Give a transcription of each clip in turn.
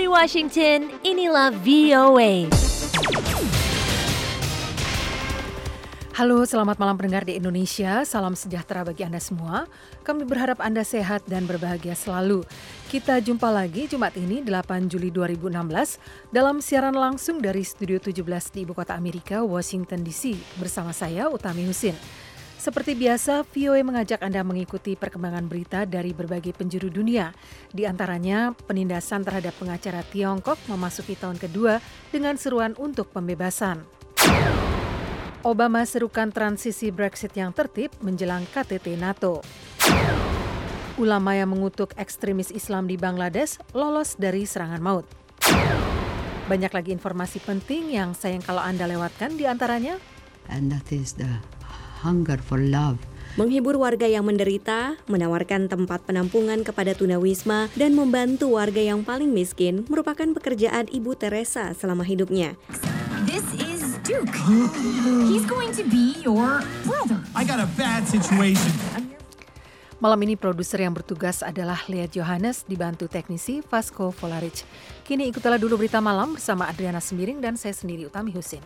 Washington, inilah VOA. Halo, selamat malam pendengar di Indonesia. Salam sejahtera bagi Anda semua. Kami berharap Anda sehat dan berbahagia selalu. Kita jumpa lagi Jumat ini 8 Juli 2016 dalam siaran langsung dari Studio 17 di Ibu Kota Amerika, Washington DC. Bersama saya, Utami Husin. Seperti biasa, VOA mengajak Anda mengikuti perkembangan berita dari berbagai penjuru dunia. Di antaranya, penindasan terhadap pengacara Tiongkok memasuki tahun kedua dengan seruan untuk pembebasan. Obama serukan transisi Brexit yang tertib menjelang KTT NATO. Ulama yang mengutuk ekstremis Islam di Bangladesh lolos dari serangan maut. Banyak lagi informasi penting yang sayang kalau Anda lewatkan, di antaranya. And that is the hunger for love. Menghibur warga yang menderita, menawarkan tempat penampungan kepada tunawisma, dan membantu warga yang paling miskin merupakan pekerjaan Ibu Teresa selama hidupnya. This is Duke. He's going to be your brother. I got a bad situation. Malam ini produser yang bertugas adalah Lea Johannes, dibantu teknisi Vasco Volaric. Kini ikutilah dulu berita malam bersama Adriana Sembiring dan saya sendiri Utami Husin.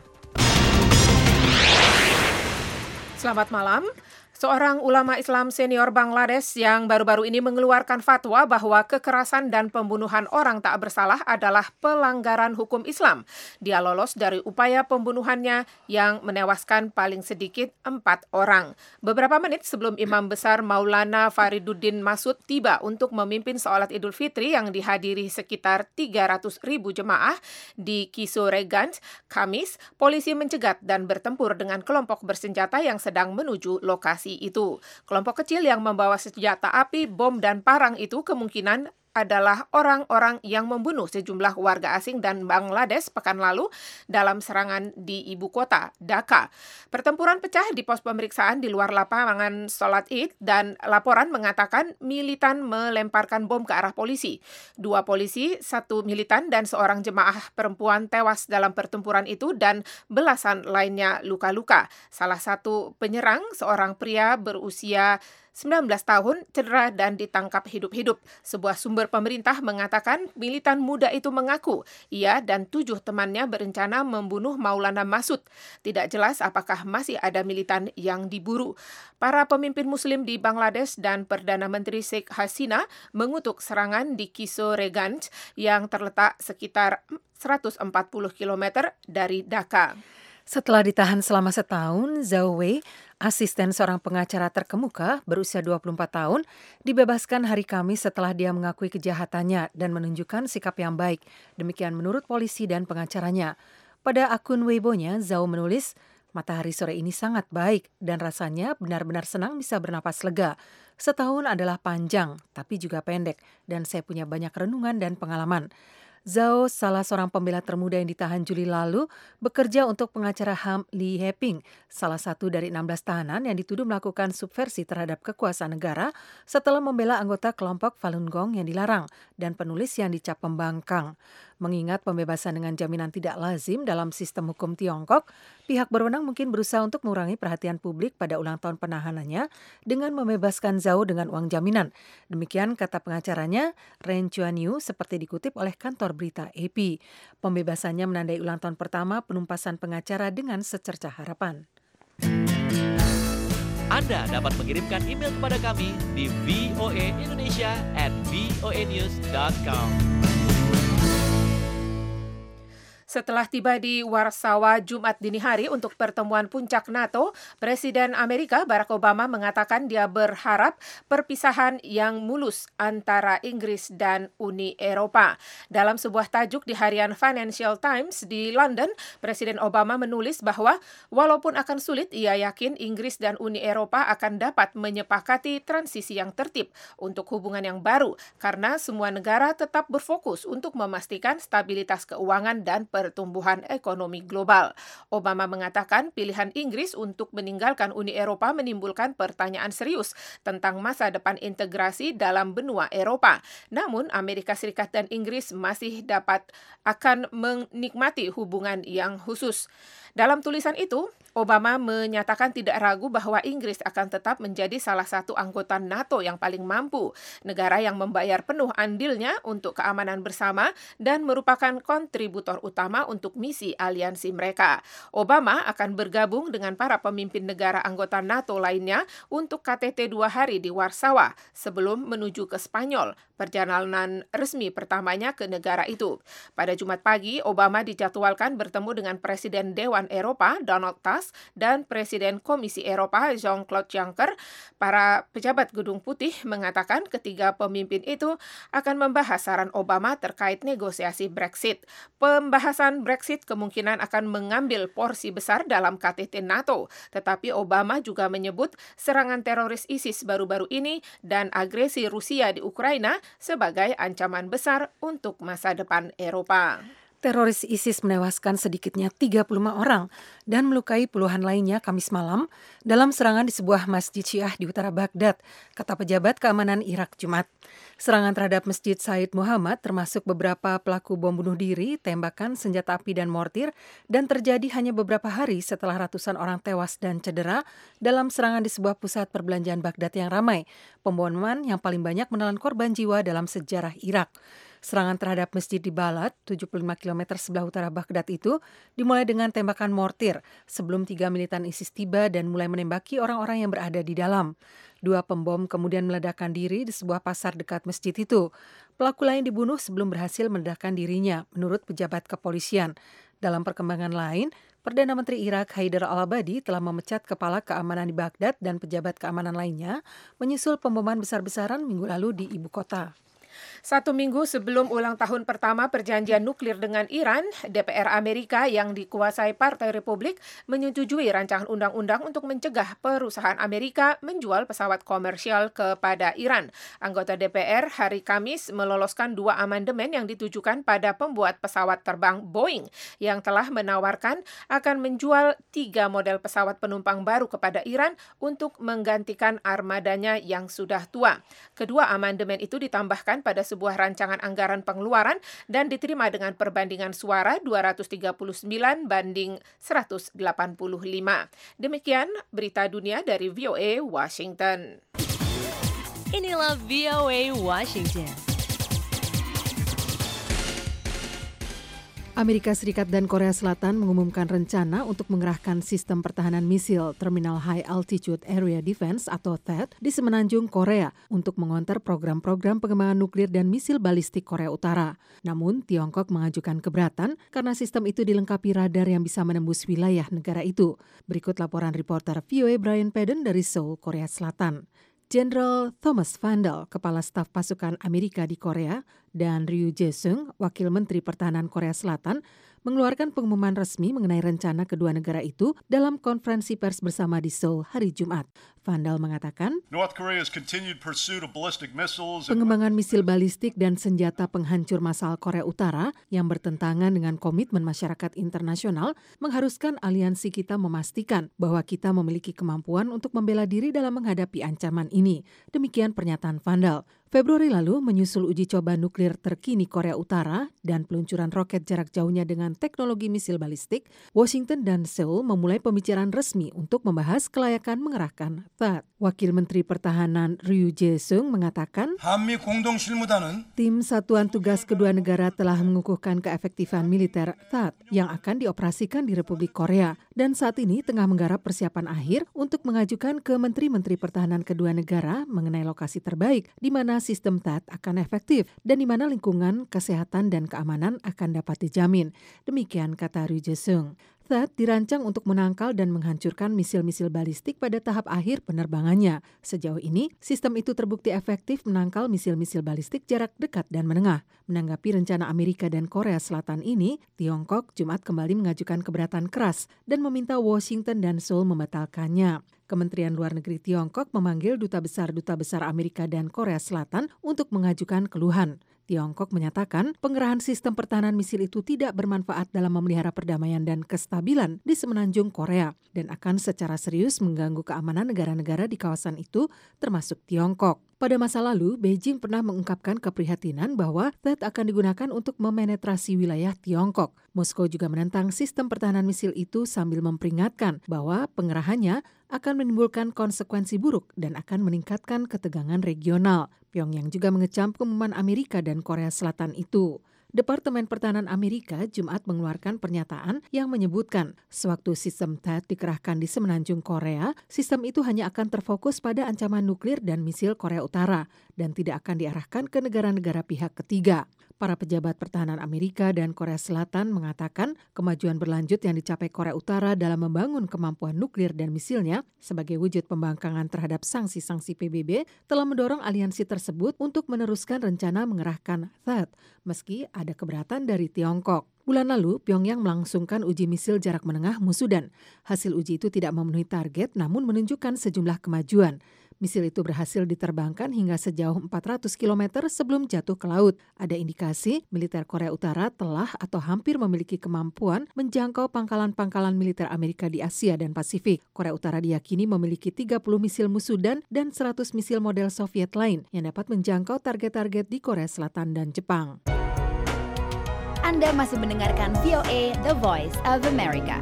Selamat malam. Seorang ulama Islam senior Bangladesh yang baru-baru ini mengeluarkan fatwa bahwa kekerasan dan pembunuhan orang tak bersalah adalah pelanggaran hukum Islam. Dia lolos dari upaya pembunuhannya yang menewaskan paling sedikit 4 orang. Beberapa menit sebelum Imam Besar Maulana Fariduddin Masud tiba untuk memimpin sholat Idul Fitri yang dihadiri sekitar 300.000 jemaah di Kisoreganj, Kamis, polisi mencegat dan bertempur dengan kelompok bersenjata yang sedang menuju lokasi itu. Kelompok kecil yang membawa senjata api, bom, dan parang itu kemungkinan adalah orang-orang yang membunuh sejumlah warga asing dan Bangladesh pekan lalu dalam serangan di ibu kota, Dhaka. Pertempuran pecah di pos pemeriksaan di luar lapangan sholat Id dan laporan mengatakan militan melemparkan bom ke arah polisi. 2 polisi, 1 militan dan seorang jemaah perempuan tewas dalam pertempuran itu dan belasan lainnya luka-luka. Salah satu penyerang, seorang pria berusia 19 tahun, cedera dan ditangkap hidup-hidup. Sebuah sumber pemerintah mengatakan militan muda itu mengaku ia dan 7 temannya berencana membunuh Maulana Masud. Tidak jelas apakah masih ada militan yang diburu. Para pemimpin muslim di Bangladesh dan Perdana Menteri Sheikh Hasina mengutuk serangan di Kisoreganj yang terletak sekitar 140 km dari Dhaka. Setelah ditahan selama setahun, Zhao Wei, asisten seorang pengacara terkemuka berusia 24 tahun, dibebaskan hari Kamis setelah dia mengakui kejahatannya dan menunjukkan sikap yang baik. Demikian menurut polisi dan pengacaranya. Pada akun Weibo-nya, Zhao menulis, "Matahari sore ini sangat baik dan rasanya benar-benar senang bisa bernapas lega. Setahun adalah panjang, tapi juga pendek, dan saya punya banyak renungan dan pengalaman." Zhao, salah seorang pembela termuda yang ditahan Juli lalu, bekerja untuk pengacara HAM Lee Heping, salah satu dari 16 tahanan yang dituduh melakukan subversi terhadap kekuasaan negara setelah membela anggota kelompok Falun Gong yang dilarang dan penulis yang dicap pembangkang. Mengingat pembebasan dengan jaminan tidak lazim dalam sistem hukum Tiongkok, pihak berwenang mungkin berusaha untuk mengurangi perhatian publik pada ulang tahun penahanannya dengan membebaskan Zhao dengan uang jaminan. Demikian kata pengacaranya, Ren Chuanyu, seperti dikutip oleh kantor berita AP. Pembebasannya menandai ulang tahun pertama penumpasan pengacara dengan secercah harapan. Anda dapat mengirimkan email kepada kami di voaindonesia@voanews.com. Setelah tiba di Warsawa Jumat dini hari untuk pertemuan puncak NATO, Presiden Amerika Barack Obama mengatakan dia berharap perpisahan yang mulus antara Inggris dan Uni Eropa. Dalam sebuah tajuk di harian Financial Times di London, Presiden Obama menulis bahwa walaupun akan sulit, ia yakin Inggris dan Uni Eropa akan dapat menyepakati transisi yang tertib untuk hubungan yang baru, karena semua negara tetap berfokus untuk memastikan stabilitas keuangan dan pertumbuhan ekonomi global. Obama mengatakan pilihan Inggris untuk meninggalkan Uni Eropa menimbulkan pertanyaan serius tentang masa depan integrasi dalam benua Eropa. Namun, Amerika Serikat dan Inggris masih akan menikmati hubungan yang khusus. Dalam tulisan itu, Obama menyatakan tidak ragu bahwa Inggris akan tetap menjadi salah satu anggota NATO yang paling mampu, negara yang membayar penuh andilnya untuk keamanan bersama dan merupakan kontributor utama untuk misi aliansi mereka. Obama akan bergabung dengan para pemimpin negara anggota NATO lainnya untuk KTT 2 hari di Warsawa sebelum menuju ke Spanyol, perjalanan resmi pertamanya ke negara itu. Pada Jumat pagi, Obama dijadwalkan bertemu dengan Presiden Dewan Eropa Donald Tusk dan Presiden Komisi Eropa Jean-Claude Juncker. Para pejabat Gedung Putih mengatakan ketiga pemimpin itu akan membahas saran Obama terkait negosiasi Brexit. Pembahasan Brexit kemungkinan akan mengambil porsi besar dalam KTT NATO, tetapi Obama juga menyebut serangan teroris ISIS baru-baru ini dan agresi Rusia di Ukraina sebagai ancaman besar untuk masa depan Eropa. Teroris ISIS menewaskan sedikitnya 35 orang dan melukai puluhan lainnya Kamis malam dalam serangan di sebuah masjid Syiah di utara Baghdad, kata pejabat keamanan Irak Jumat. Serangan terhadap Masjid Said Muhammad termasuk beberapa pelaku bom bunuh diri, tembakan, senjata api dan mortir, dan terjadi hanya beberapa hari setelah ratusan orang tewas dan cedera dalam serangan di sebuah pusat perbelanjaan Baghdad yang ramai, pemboman yang paling banyak menelan korban jiwa dalam sejarah Irak. Serangan terhadap masjid di Balad, 75 km sebelah utara Baghdad itu, dimulai dengan tembakan mortir sebelum 3 militan ISIS tiba dan mulai menembaki orang-orang yang berada di dalam. 2 pembom kemudian meledakkan diri di sebuah pasar dekat masjid itu. Pelaku lain dibunuh sebelum berhasil meledakkan dirinya, menurut pejabat kepolisian. Dalam perkembangan lain, Perdana Menteri Irak Haidar al-Abadi telah memecat kepala keamanan di Baghdad dan pejabat keamanan lainnya, menyusul pemboman besar-besaran minggu lalu di ibu kota. 1 minggu sebelum ulang tahun pertama perjanjian nuklir dengan Iran, DPR Amerika yang dikuasai Partai Republik menyetujui rancangan undang-undang untuk mencegah perusahaan Amerika menjual pesawat komersial kepada Iran. Anggota DPR hari Kamis meloloskan 2 amandemen yang ditujukan pada pembuat pesawat terbang Boeing yang telah menawarkan akan menjual 3 model pesawat penumpang baru kepada Iran untuk menggantikan armadanya yang sudah tua. Kedua amandemen itu ditambahkan pada sebuah rancangan anggaran pengeluaran dan diterima dengan perbandingan suara 239 banding 185. Demikian berita dunia dari VOA Washington. Inilah VOA Washington. Amerika Serikat dan Korea Selatan mengumumkan rencana untuk mengerahkan sistem pertahanan misil Terminal High Altitude Area Defense atau THAAD di semenanjung Korea untuk mengonter program-program pengembangan nuklir dan misil balistik Korea Utara. Namun, Tiongkok mengajukan keberatan karena sistem itu dilengkapi radar yang bisa menembus wilayah negara itu. Berikut laporan reporter VOA Brian Padden dari Seoul, Korea Selatan. Jenderal Thomas Vandal, Kepala Staf Pasukan Amerika di Korea, dan Ryu Jae-sung, Wakil Menteri Pertahanan Korea Selatan, mengeluarkan pengumuman resmi mengenai rencana kedua negara itu dalam konferensi pers bersama di Seoul hari Jumat. Vandal mengatakan, pengembangan misil balistik dan senjata penghancur massal Korea Utara yang bertentangan dengan komitmen masyarakat internasional mengharuskan aliansi kita memastikan bahwa kita memiliki kemampuan untuk membela diri dalam menghadapi ancaman ini. Demikian pernyataan Vandal. Februari lalu menyusul uji coba nuklir terkini Korea Utara dan peluncuran roket jarak jauhnya dengan teknologi misil balistik, Washington dan Seoul memulai pembicaraan resmi untuk membahas kelayakan mengerahkan THAAD. Wakil Menteri Pertahanan Ryu Jae-sung mengatakan, tim Satuan Tugas kedua negara telah mengukuhkan keefektifan militer THAAD yang akan dioperasikan di Republik Korea dan saat ini tengah menggarap persiapan akhir untuk mengajukan ke Menteri-Menteri Pertahanan kedua negara mengenai lokasi terbaik di mana sistem THAAD akan efektif dan di mana lingkungan, kesehatan, dan keamanan akan dapat dijamin. Demikian kata Ryu Jae-sung. THAAD dirancang untuk menangkal dan menghancurkan misil-misil balistik pada tahap akhir penerbangannya. Sejauh ini, sistem itu terbukti efektif menangkal misil-misil balistik jarak dekat dan menengah. Menanggapi rencana Amerika dan Korea Selatan ini, Tiongkok Jumat kembali mengajukan keberatan keras dan meminta Washington dan Seoul membatalkannya. Kementerian Luar Negeri Tiongkok memanggil duta besar Amerika dan Korea Selatan untuk mengajukan keluhan. Tiongkok menyatakan pengerahan sistem pertahanan misil itu tidak bermanfaat dalam memelihara perdamaian dan kestabilan di semenanjung Korea dan akan secara serius mengganggu keamanan negara-negara di kawasan itu termasuk Tiongkok. Pada masa lalu, Beijing pernah mengungkapkan keprihatinan bahwa THAAD akan digunakan untuk memenetrasi wilayah Tiongkok. Moskow juga menentang sistem pertahanan misil itu sambil memperingatkan bahwa pengerahannya akan menimbulkan konsekuensi buruk dan akan meningkatkan ketegangan regional. Pyongyang juga mengecam pengumuman Amerika dan Korea Selatan itu. Departemen Pertahanan Amerika Jumat mengeluarkan pernyataan yang menyebutkan sewaktu sistem THAAD dikerahkan di semenanjung Korea, sistem itu hanya akan terfokus pada ancaman nuklir dan misil Korea Utara dan tidak akan diarahkan ke negara-negara pihak ketiga. Para pejabat pertahanan Amerika dan Korea Selatan mengatakan kemajuan berlanjut yang dicapai Korea Utara dalam membangun kemampuan nuklir dan misilnya sebagai wujud pembangkangan terhadap sanksi-sanksi PBB telah mendorong aliansi tersebut untuk meneruskan rencana mengerahkan THAAD meski ada keberatan dari Tiongkok. Bulan lalu, Pyongyang melangsungkan uji misil jarak menengah Musudan. Hasil uji itu tidak memenuhi target namun menunjukkan sejumlah kemajuan. Misil itu berhasil diterbangkan hingga sejauh 400 km sebelum jatuh ke laut. Ada indikasi militer Korea Utara telah atau hampir memiliki kemampuan menjangkau pangkalan-pangkalan militer Amerika di Asia dan Pasifik. Korea Utara diyakini memiliki 30 misil Musudan dan 100 misil model Soviet lain yang dapat menjangkau target-target di Korea Selatan dan Jepang. Anda masih mendengarkan VOA The Voice of America.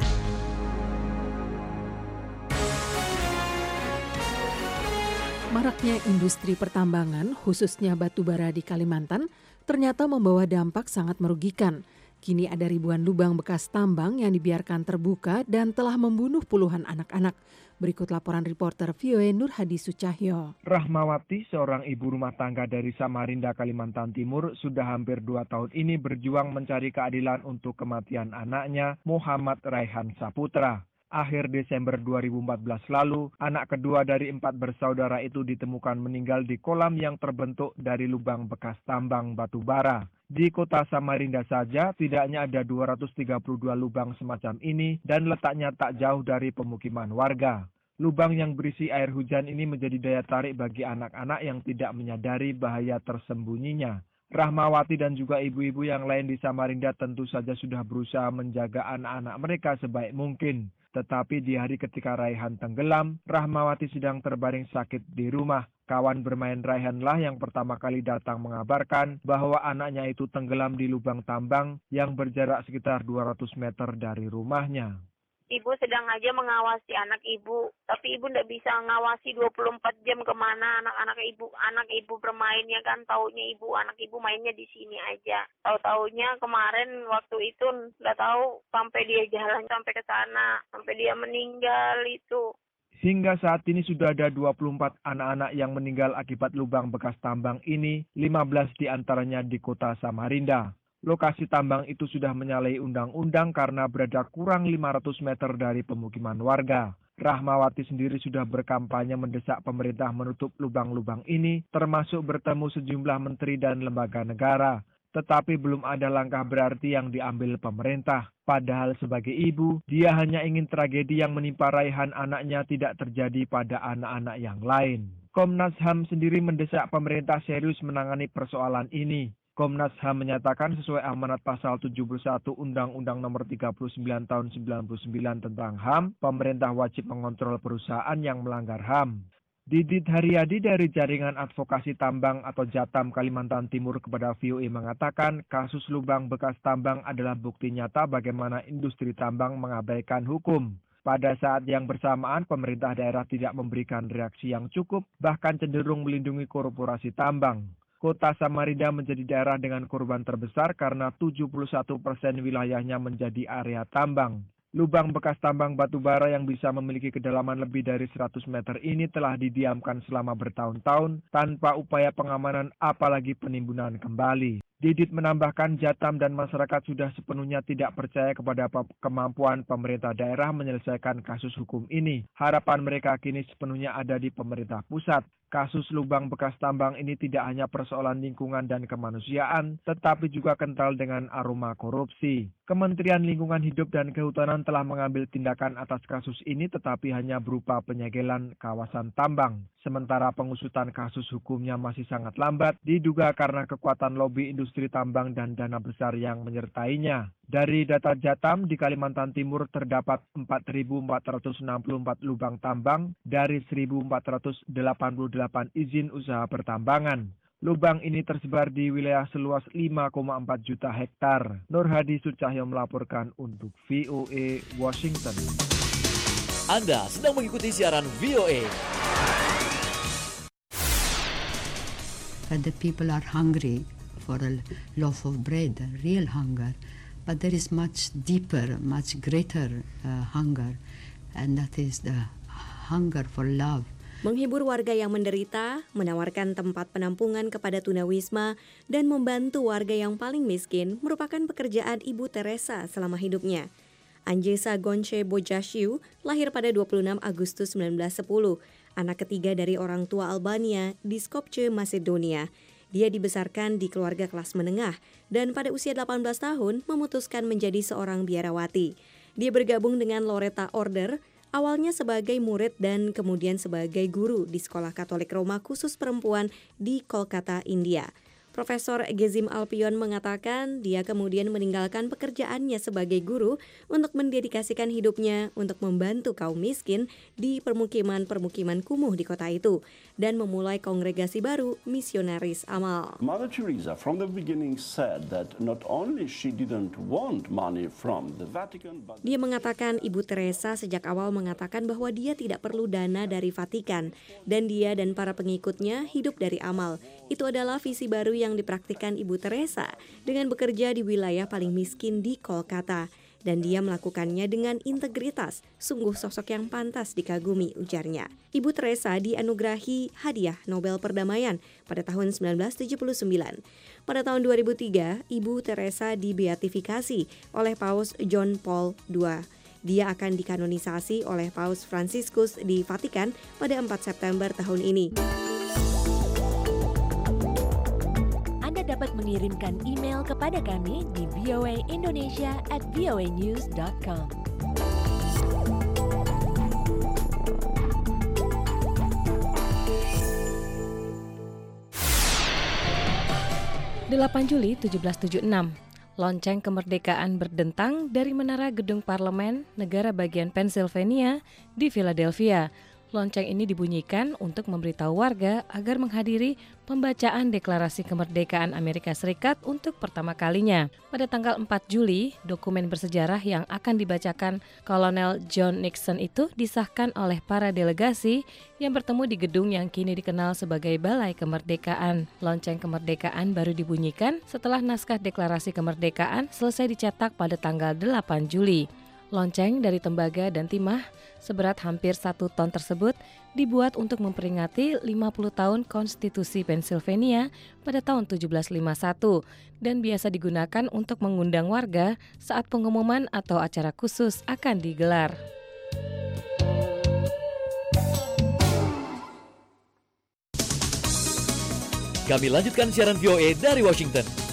Maraknya industri pertambangan, khususnya batu bara di Kalimantan, ternyata membawa dampak sangat merugikan. Kini ada ribuan lubang bekas tambang yang dibiarkan terbuka dan telah membunuh puluhan anak-anak. Berikut laporan reporter VOA Nur Hadi Sucahyo. Rahmawati, seorang ibu rumah tangga dari Samarinda, Kalimantan Timur, sudah hampir 2 tahun ini berjuang mencari keadilan untuk kematian anaknya, Muhammad Raihan Saputra. Akhir Desember 2014 lalu, anak kedua dari 4 bersaudara itu ditemukan meninggal di kolam yang terbentuk dari lubang bekas tambang batu bara. Di kota Samarinda saja, tidaknya ada 232 lubang semacam ini dan letaknya tak jauh dari pemukiman warga. Lubang yang berisi air hujan ini menjadi daya tarik bagi anak-anak yang tidak menyadari bahaya tersembunyinya. Rahmawati dan juga ibu-ibu yang lain di Samarinda tentu saja sudah berusaha menjaga anak-anak mereka sebaik mungkin. Tetapi di hari ketika Raihan tenggelam, Rahmawati sedang terbaring sakit di rumah. Kawan bermain Raihanlah yang pertama kali datang mengabarkan bahwa anaknya itu tenggelam di lubang tambang yang berjarak sekitar 200 meter dari rumahnya. Ibu sedang aja mengawasi anak ibu, tapi ibu tidak bisa mengawasi 24 jam kemana anak ibu bermainnya kan. Taunya anak ibu mainnya di sini aja. Tahu-taunya kemarin waktu itu nggak tahu sampai dia jalan sampai ke sana, sampai dia meninggal itu. Hingga saat ini sudah ada 24 anak-anak yang meninggal akibat lubang bekas tambang ini, 15 diantaranya di kota Samarinda. Lokasi tambang itu sudah menyalahi undang-undang karena berada kurang 500 meter dari pemukiman warga. Rahmawati sendiri sudah berkampanye mendesak pemerintah menutup lubang-lubang ini, termasuk bertemu sejumlah menteri dan lembaga negara. Tetapi belum ada langkah berarti yang diambil pemerintah. Padahal sebagai ibu, dia hanya ingin tragedi yang menimpa Raihan anaknya tidak terjadi pada anak-anak yang lain. Komnas HAM sendiri mendesak pemerintah serius menangani persoalan ini. Komnas HAM menyatakan sesuai amanat pasal 71 Undang-Undang Nomor 39 Tahun 99 tentang HAM, pemerintah wajib mengontrol perusahaan yang melanggar HAM. Didit Haryadi dari Jaringan Advokasi Tambang atau Jatam Kalimantan Timur kepada VOA mengatakan kasus lubang bekas tambang adalah bukti nyata bagaimana industri tambang mengabaikan hukum. Pada saat yang bersamaan, pemerintah daerah tidak memberikan reaksi yang cukup, bahkan cenderung melindungi korporasi tambang. Kota Samarinda menjadi daerah dengan korban terbesar karena 71% wilayahnya menjadi area tambang. Lubang bekas tambang batu bara yang bisa memiliki kedalaman lebih dari 100 meter ini telah didiamkan selama bertahun-tahun tanpa upaya pengamanan apalagi penimbunan kembali. Didit menambahkan Jatam dan masyarakat sudah sepenuhnya tidak percaya kepada kemampuan pemerintah daerah menyelesaikan kasus hukum ini. Harapan mereka kini sepenuhnya ada di pemerintah pusat. Kasus lubang bekas tambang ini tidak hanya persoalan lingkungan dan kemanusiaan, tetapi juga kental dengan aroma korupsi. Kementerian Lingkungan Hidup dan Kehutanan telah mengambil tindakan atas kasus ini tetapi hanya berupa penyegelan kawasan tambang. Sementara pengusutan kasus hukumnya masih sangat lambat, diduga karena kekuatan lobi industri industri tambang dan dana besar yang menyertainya. Dari data Jatam, di Kalimantan Timur terdapat 4.464 lubang tambang dari 1.488 izin usaha pertambangan. Lubang ini tersebar di wilayah seluas 5,4 juta hektar. Nur Hadi Sucahyo melaporkan untuk VOA Washington. Anda sedang mengikuti siaran VOA. That the people are hungry for a loaf of bread, a real hunger. But there is much deeper, much greater hunger, and that is the hunger for love. Menghibur warga yang menderita, menawarkan tempat penampungan kepada tunawisma, dan membantu warga yang paling miskin merupakan pekerjaan Ibu Teresa selama hidupnya. Anjesa Gonche Bojashiu lahir pada 26 Agustus 1910, anak ketiga dari orang tua Albania di Skopje, Macedonia. Dia dibesarkan di keluarga kelas menengah dan pada usia 18 tahun memutuskan menjadi seorang biarawati. Dia bergabung dengan Loretta Order, awalnya sebagai murid dan kemudian sebagai guru di Sekolah Katolik Roma khusus perempuan di Kolkata, India. Profesor Gezim Alpion mengatakan dia kemudian meninggalkan pekerjaannya sebagai guru untuk mendedikasikan hidupnya untuk membantu kaum miskin di permukiman-permukiman kumuh di kota itu dan memulai kongregasi baru Misionaris Amal. Mother Teresa from the beginning said that not only she didn't want money from the Vatican, but dia mengatakan Ibu Teresa sejak awal mengatakan bahwa dia tidak perlu dana dari Vatikan dan dia dan para pengikutnya hidup dari amal. Itu adalah visi baru yang dipraktikkan Ibu Teresa dengan bekerja di wilayah paling miskin di Kolkata. Dan dia melakukannya dengan integritas, sungguh sosok yang pantas dikagumi, ujarnya. Ibu Teresa dianugerahi hadiah Nobel Perdamaian pada tahun 1979. Pada tahun 2003, Ibu Teresa dibeatifikasi oleh Paus John Paul II. Dia akan dikanonisasi oleh Paus Fransiskus di Vatikan pada 4 September tahun ini. Dapat mengirimkan email kepada kami di voaindonesia@voanews.com. Juli 1776, lonceng kemerdekaan berdentang dari menara gedung parlemen negara bagian Pennsylvania di Philadelphia. Lonceng ini dibunyikan untuk memberitahu warga agar menghadiri pembacaan Deklarasi Kemerdekaan Amerika Serikat untuk pertama kalinya. Pada tanggal 4 Juli, dokumen bersejarah yang akan dibacakan Kolonel John Nixon itu disahkan oleh para delegasi yang bertemu di gedung yang kini dikenal sebagai Balai Kemerdekaan. Lonceng kemerdekaan baru dibunyikan setelah naskah Deklarasi Kemerdekaan selesai dicetak pada tanggal 8 Juli. Lonceng dari tembaga dan timah seberat hampir 1 ton tersebut dibuat untuk memperingati 50 tahun Konstitusi Pennsylvania pada tahun 1751 dan biasa digunakan untuk mengundang warga saat pengumuman atau acara khusus akan digelar. Kami lanjutkan siaran VOA dari Washington.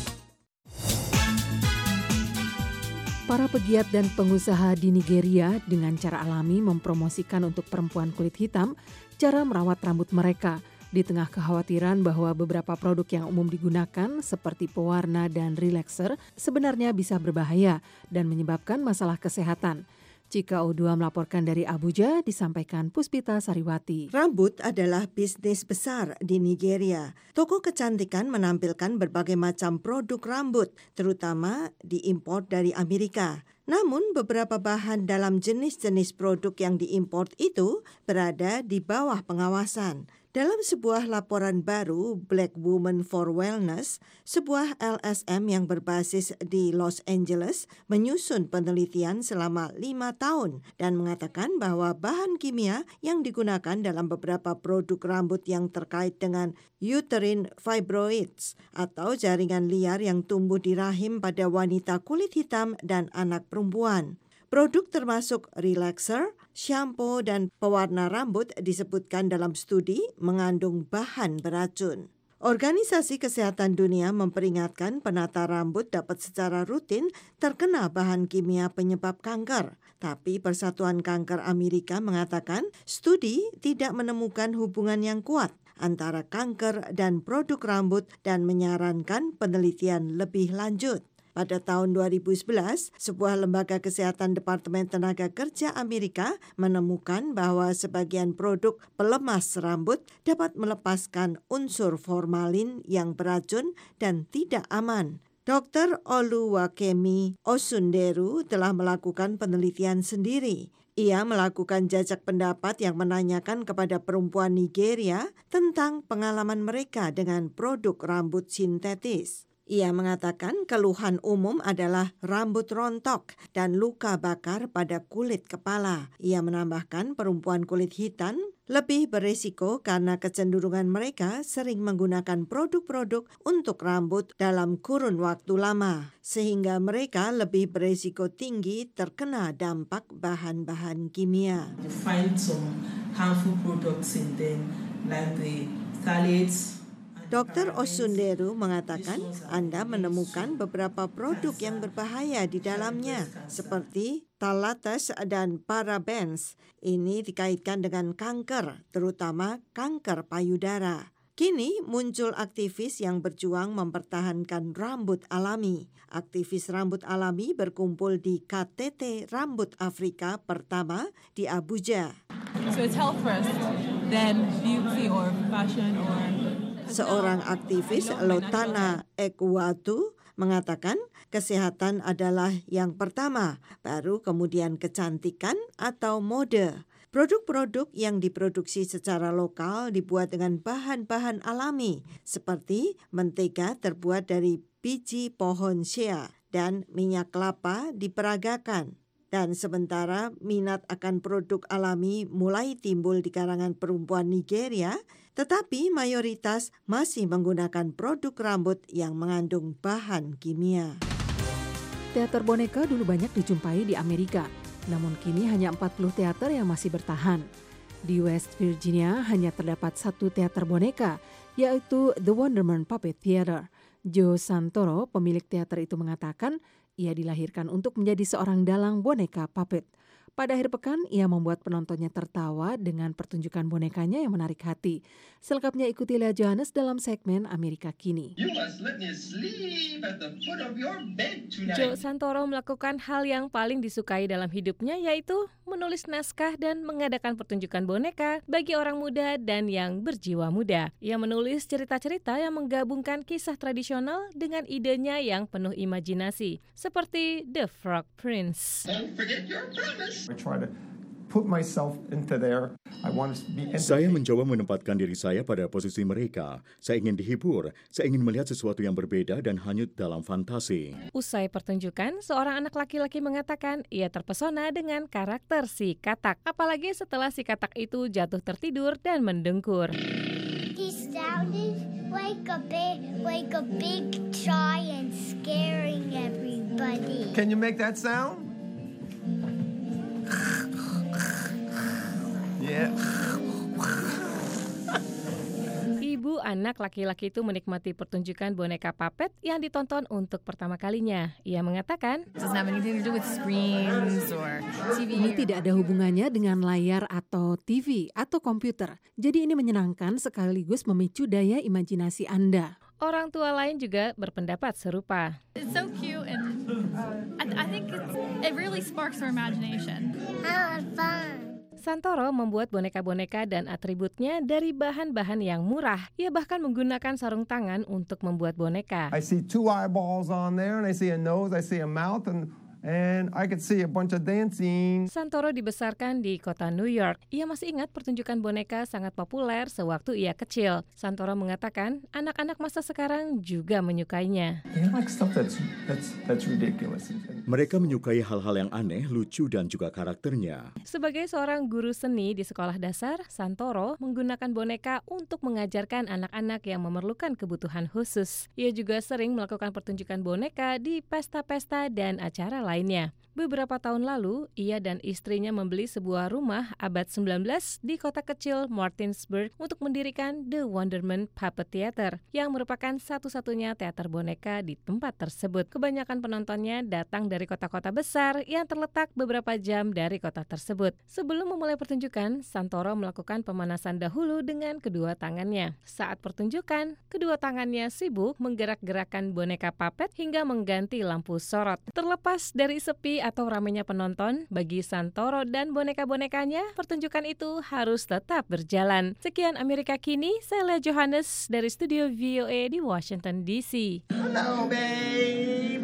Para pegiat dan pengusaha di Nigeria dengan cara alami mempromosikan untuk perempuan kulit hitam cara merawat rambut mereka di tengah kekhawatiran bahwa beberapa produk yang umum digunakan seperti pewarna dan relaxer sebenarnya bisa berbahaya dan menyebabkan masalah kesehatan. Cika Odua melaporkan dari Abuja, disampaikan Puspita Sariwati. Rambut adalah bisnis besar di Nigeria. Toko kecantikan menampilkan berbagai macam produk rambut, terutama diimpor dari Amerika. Namun beberapa bahan dalam jenis-jenis produk yang diimpor itu berada di bawah pengawasan. Dalam sebuah laporan baru, Black Women for Wellness, sebuah LSM yang berbasis di Los Angeles, menyusun penelitian selama 5 tahun dan mengatakan bahwa bahan kimia yang digunakan dalam beberapa produk rambut yang terkait dengan uterine fibroids atau jaringan liar yang tumbuh di rahim pada wanita kulit hitam dan anak perempuan. Produk termasuk relaxer, shampoo, dan pewarna rambut disebutkan dalam studi mengandung bahan beracun. Organisasi Kesehatan Dunia memperingatkan penata rambut dapat secara rutin terkena bahan kimia penyebab kanker. Tapi Persatuan Kanker Amerika mengatakan studi tidak menemukan hubungan yang kuat antara kanker dan produk rambut dan menyarankan penelitian lebih lanjut. Pada tahun 2011, sebuah lembaga kesehatan Departemen Tenaga Kerja Amerika menemukan bahwa sebagian produk pelemas rambut dapat melepaskan unsur formalin yang beracun dan tidak aman. Dr. Oluwakemi Osunderu telah melakukan penelitian sendiri. Ia melakukan jajak pendapat yang menanyakan kepada perempuan Nigeria tentang pengalaman mereka dengan produk rambut sintetis. Ia mengatakan keluhan umum adalah rambut rontok dan luka bakar pada kulit kepala. Ia menambahkan perempuan kulit hitam lebih berisiko karena kecenderungan mereka sering menggunakan produk-produk untuk rambut dalam kurun waktu lama, sehingga mereka lebih berisiko tinggi terkena dampak bahan-bahan kimia. You find some harmful products in them, like the phthalates. Dr. Osunderu mengatakan Anda menemukan beberapa produk yang berbahaya di dalamnya, seperti phthalates dan parabens. Ini dikaitkan dengan kanker, terutama kanker payudara. Kini muncul aktivis yang berjuang mempertahankan rambut alami. Aktivis rambut alami berkumpul di KTT Rambut Afrika pertama di Abuja. So it's health first, then beauty or fashion or... Seorang aktivis Lotana Ekwatu mengatakan kesehatan adalah yang pertama, baru kemudian kecantikan atau mode. Produk-produk yang diproduksi secara lokal dibuat dengan bahan-bahan alami seperti mentega terbuat dari biji pohon shea dan minyak kelapa diperagakan. Dan sementara minat akan produk alami mulai timbul di kalangan perempuan Nigeria, tetapi mayoritas masih menggunakan produk rambut yang mengandung bahan kimia. Teater boneka dulu banyak dijumpai di Amerika, namun kini hanya 40 teater yang masih bertahan. Di West Virginia hanya terdapat satu teater boneka, yaitu The Wonderman Puppet Theater. Joe Santoro, pemilik teater itu mengatakan, ia dilahirkan untuk menjadi seorang dalang boneka puppet. Pada akhir pekan, ia membuat penontonnya tertawa dengan pertunjukan bonekanya yang menarik hati. Selengkapnya ikuti Lea Johannes dalam segmen Amerika Kini. Joe Santoro melakukan hal yang paling disukai dalam hidupnya, yaitu menulis naskah dan mengadakan pertunjukan boneka bagi orang muda dan yang berjiwa muda. Ia menulis cerita-cerita yang menggabungkan kisah tradisional dengan idenya yang penuh imajinasi, seperti The Frog Prince. Don't forget your promise. I try to put myself into there. I want to be entertained. Saya mencoba menempatkan diri saya pada posisi mereka. Saya ingin dihibur, saya ingin melihat sesuatu yang berbeda dan hanyut dalam fantasi. Usai pertunjukan, seorang anak laki-laki mengatakan ia terpesona dengan karakter si katak. Apalagi setelah si katak itu jatuh tertidur dan mendengkur. He sounded like a big giant scaring everybody. Can you make that sound? Yeah. Ibu anak laki-laki itu menikmati pertunjukan boneka puppet yang ditonton untuk pertama kalinya. Ia mengatakan, ini tidak ada hubungannya dengan layar atau TV atau komputer. Jadi ini menyenangkan sekaligus memicu daya imajinasi Anda. Orang tua lain juga berpendapat serupa. It's so cute and I think it really sparks our imagination. Santoro membuat boneka-boneka dan atributnya dari bahan-bahan yang murah. Ia bahkan menggunakan sarung tangan untuk membuat boneka. I see 2 eyeballs on there and I see a nose, I see a mouth and I could see a bunch of dancing. Santoro dibesarkan di kota New York. Ia masih ingat pertunjukan boneka sangat populer sewaktu ia kecil. Santoro mengatakan anak-anak masa sekarang juga menyukainya. They like stuff that's ridiculous. Mereka menyukai hal-hal yang aneh, lucu dan juga karakternya. Sebagai seorang guru seni di sekolah dasar, Santoro menggunakan boneka untuk mengajarkan anak-anak yang memerlukan kebutuhan khusus. Ia juga sering melakukan pertunjukan boneka di pesta-pesta dan acara lainnya. Beberapa tahun lalu, ia dan istrinya membeli sebuah rumah abad 19 di kota kecil Martinsburg untuk mendirikan The Wonderment Puppet Theater, yang merupakan satu-satunya teater boneka di tempat tersebut. Kebanyakan penontonnya datang dari kota-kota besar yang terletak beberapa jam dari kota tersebut. Sebelum memulai pertunjukan, Santoro melakukan pemanasan dahulu dengan kedua tangannya. Saat pertunjukan, kedua tangannya sibuk menggerak-gerakkan boneka puppet hingga mengganti lampu sorot. Terlepas dari sepi atau ramainya penonton, bagi Santoro dan boneka-bonekanya, pertunjukan itu harus tetap berjalan. Sekian Amerika Kini, saya Lea Johannes dari studio VOA di Washington DC. Hello, baby.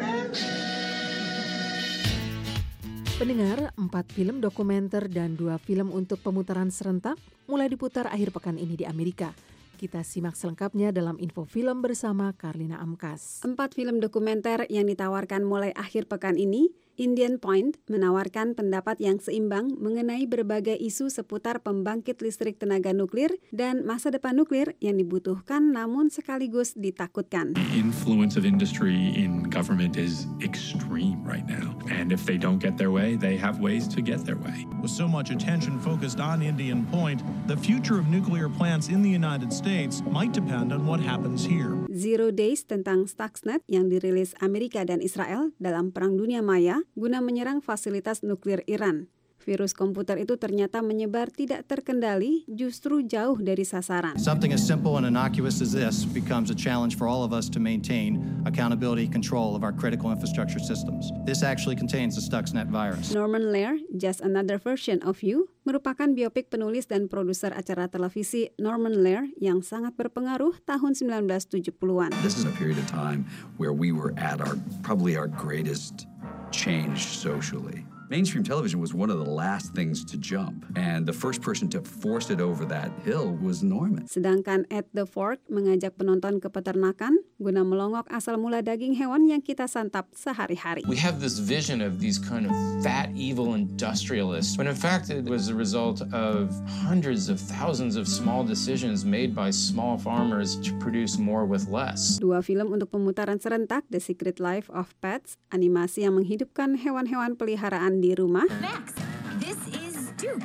Pendengar, 4 film dokumenter dan 2 film untuk pemutaran serentak mulai diputar akhir pekan ini di Amerika. Kita simak selengkapnya dalam info film bersama Karlina Amkas. 4 film dokumenter yang ditawarkan mulai akhir pekan ini. Indian Point menawarkan pendapat yang seimbang mengenai berbagai isu seputar pembangkit listrik tenaga nuklir dan masa depan nuklir yang dibutuhkan namun sekaligus ditakutkan. Influence of industry in government is extreme right now. And if they don't get their way, they have ways to get their way. With so much attention focused on Indian Point, the future of nuclear plants in the United States might depend on what happens here. Zero Days tentang Stuxnet yang dirilis Amerika dan Israel dalam Perang Dunia Maya guna menyerang fasilitas nuklir Iran. Virus komputer itu ternyata menyebar tidak terkendali, justru jauh dari sasaran. Something as simple and innocuous as this becomes a challenge for all of us to maintain accountability and control of our critical infrastructure systems. This actually contains the Stuxnet virus. Norman Lear, Just Another Version of You, merupakan biopik penulis dan produser acara televisi Norman Lear yang sangat berpengaruh tahun 1970-an. This is a period of time where we were at probably our greatest change socially. Mainstream television was one of the last things to jump, and the first person to force it over that hill was Norman. Sedangkan At the Fork mengajak penonton ke peternakan guna melongok asal mula daging hewan yang kita santap sehari-hari. We have this vision of these kind of fat, evil industrialists, when in fact it was a result of hundreds of thousands of small decisions made by small farmers to produce more with less. 2 film untuk pemutaran serentak, The Secret Life of Pets, animasi yang menghidupkan hewan-hewan peliharaan di rumah. Max, this is Duke.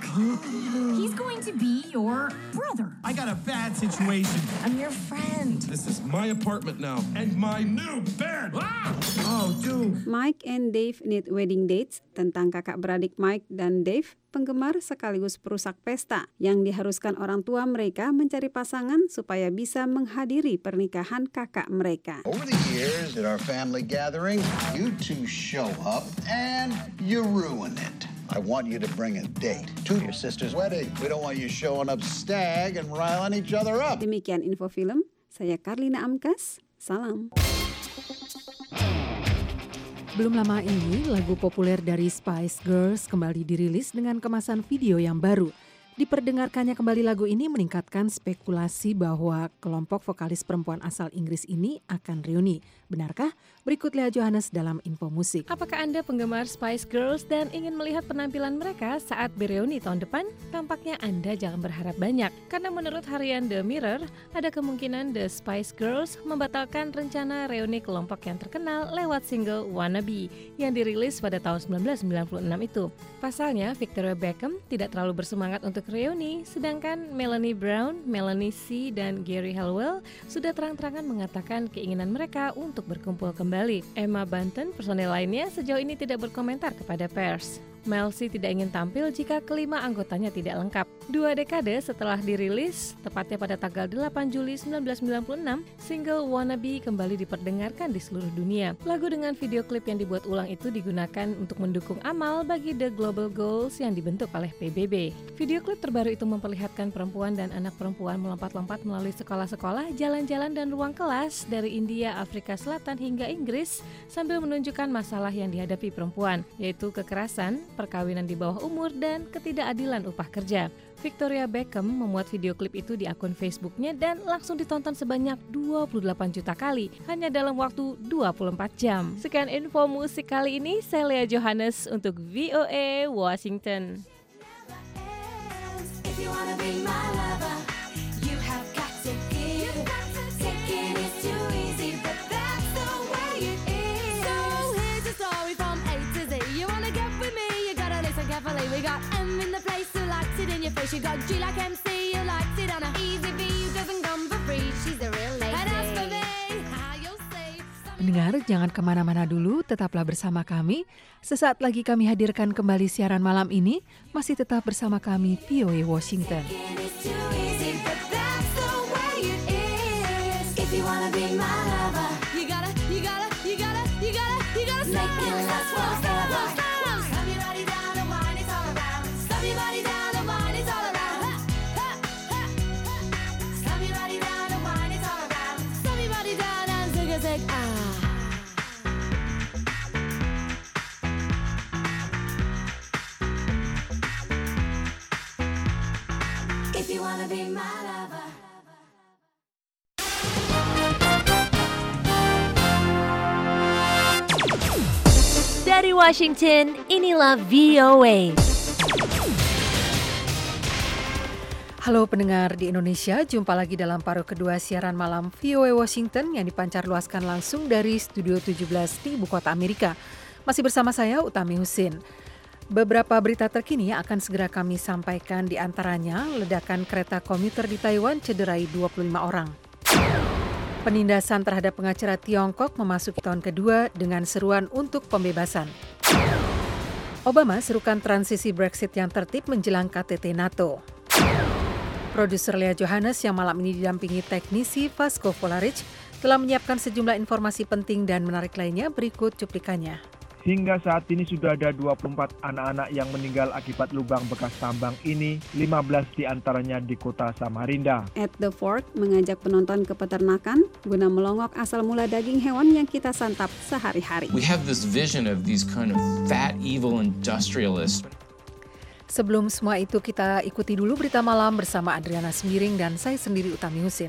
He's going to be your brother. I got a bad situation. I'm your friend. This is my apartment now, and my new bed. Ah! Oh, dude. Mike and Dave Need Wedding Dates, tentang kakak beradik Mike dan Dave, penggemar sekaligus perusak pesta, yang diharuskan orang tua mereka mencari pasangan supaya bisa menghadiri pernikahan kakak mereka. Over the years at our family gathering, you two show up and you ruin it. I want you to bring a date to your sister's wedding. We don't want you showing up stag and riling each other up. Demikian info film, saya Karlina Amkas, salam. Belum lama ini, lagu populer dari Spice Girls kembali dirilis dengan kemasan video yang baru. Diperdengarkannya kembali lagu ini meningkatkan spekulasi bahwa kelompok vokalis perempuan asal Inggris ini akan reuni. Benarkah? Berikut Lea Johannes dalam info musik. Apakah Anda penggemar Spice Girls dan ingin melihat penampilan mereka saat bereuni tahun depan? Tampaknya Anda jangan berharap banyak, karena menurut harian The Mirror, ada kemungkinan The Spice Girls membatalkan rencana reuni kelompok yang terkenal lewat single Wannabe yang dirilis pada tahun 1996 itu. Pasalnya, Victoria Beckham tidak terlalu bersemangat untuk reuni, sedangkan Melanie Brown, Melanie C, dan Gary Halliwell sudah terang-terangan mengatakan keinginan mereka untuk berkumpul kembali. Emma Bunton, personel lainnya, sejauh ini tidak berkomentar kepada pers. Mel C tidak ingin tampil jika kelima anggotanya tidak lengkap. 2 dekade setelah dirilis, tepatnya pada tanggal 8 Juli 1996, single Wannabe kembali diperdengarkan di seluruh dunia. Lagu dengan video klip yang dibuat ulang itu digunakan untuk mendukung amal bagi The Global Goals yang dibentuk oleh PBB. Video klip terbaru itu memperlihatkan perempuan dan anak perempuan melompat-lompat melalui sekolah-sekolah, jalan-jalan dan ruang kelas dari India, Afrika Selatan hingga Inggris sambil menunjukkan masalah yang dihadapi perempuan, yaitu kekerasan, perkawinan di bawah umur, dan ketidakadilan upah kerja. Victoria Beckham membuat video klip itu di akun Facebooknya dan langsung ditonton sebanyak 28 juta kali hanya dalam waktu 24 jam. Sekian info musik kali ini, saya Lea Johannes untuk VOA Washington. She like MC, you likes it on a easy V, doesn't come for free. She's a real lady. And as for me, you'll say. Pendengar, jangan kemana-mana dulu, tetaplah bersama kami. Sesaat lagi kami hadirkan kembali siaran malam ini, masih tetap bersama kami VOA Washington. Dari Washington, inilah VOA. Halo pendengar di Indonesia, jumpa lagi dalam paruh kedua siaran malam VOA Washington yang dipancar luaskan langsung dari Studio 17 di Ibu Kota Amerika. Masih bersama saya, Utami Husin. Beberapa berita terkini akan segera kami sampaikan, di antaranya ledakan kereta komuter di Taiwan cederai 25 orang. Penindasan terhadap pengacara Tiongkok memasuki tahun kedua dengan seruan untuk pembebasan. Obama serukan transisi Brexit yang tertib menjelang KTT NATO. Produser Lea Johannes yang malam ini didampingi teknisi Vasco Volaric telah menyiapkan sejumlah informasi penting dan menarik lainnya, berikut cuplikannya. Hingga saat ini sudah ada 24 anak-anak yang meninggal akibat lubang bekas tambang ini, 15 diantaranya di kota Samarinda. At the Fork mengajak penonton ke peternakan guna melongok asal mula daging hewan yang kita santap sehari-hari. We have this vision of these kind of fat, evil industrialists. Sebelum semua itu, kita ikuti dulu berita malam bersama Adriana Semiring dan saya sendiri, Utami Husin.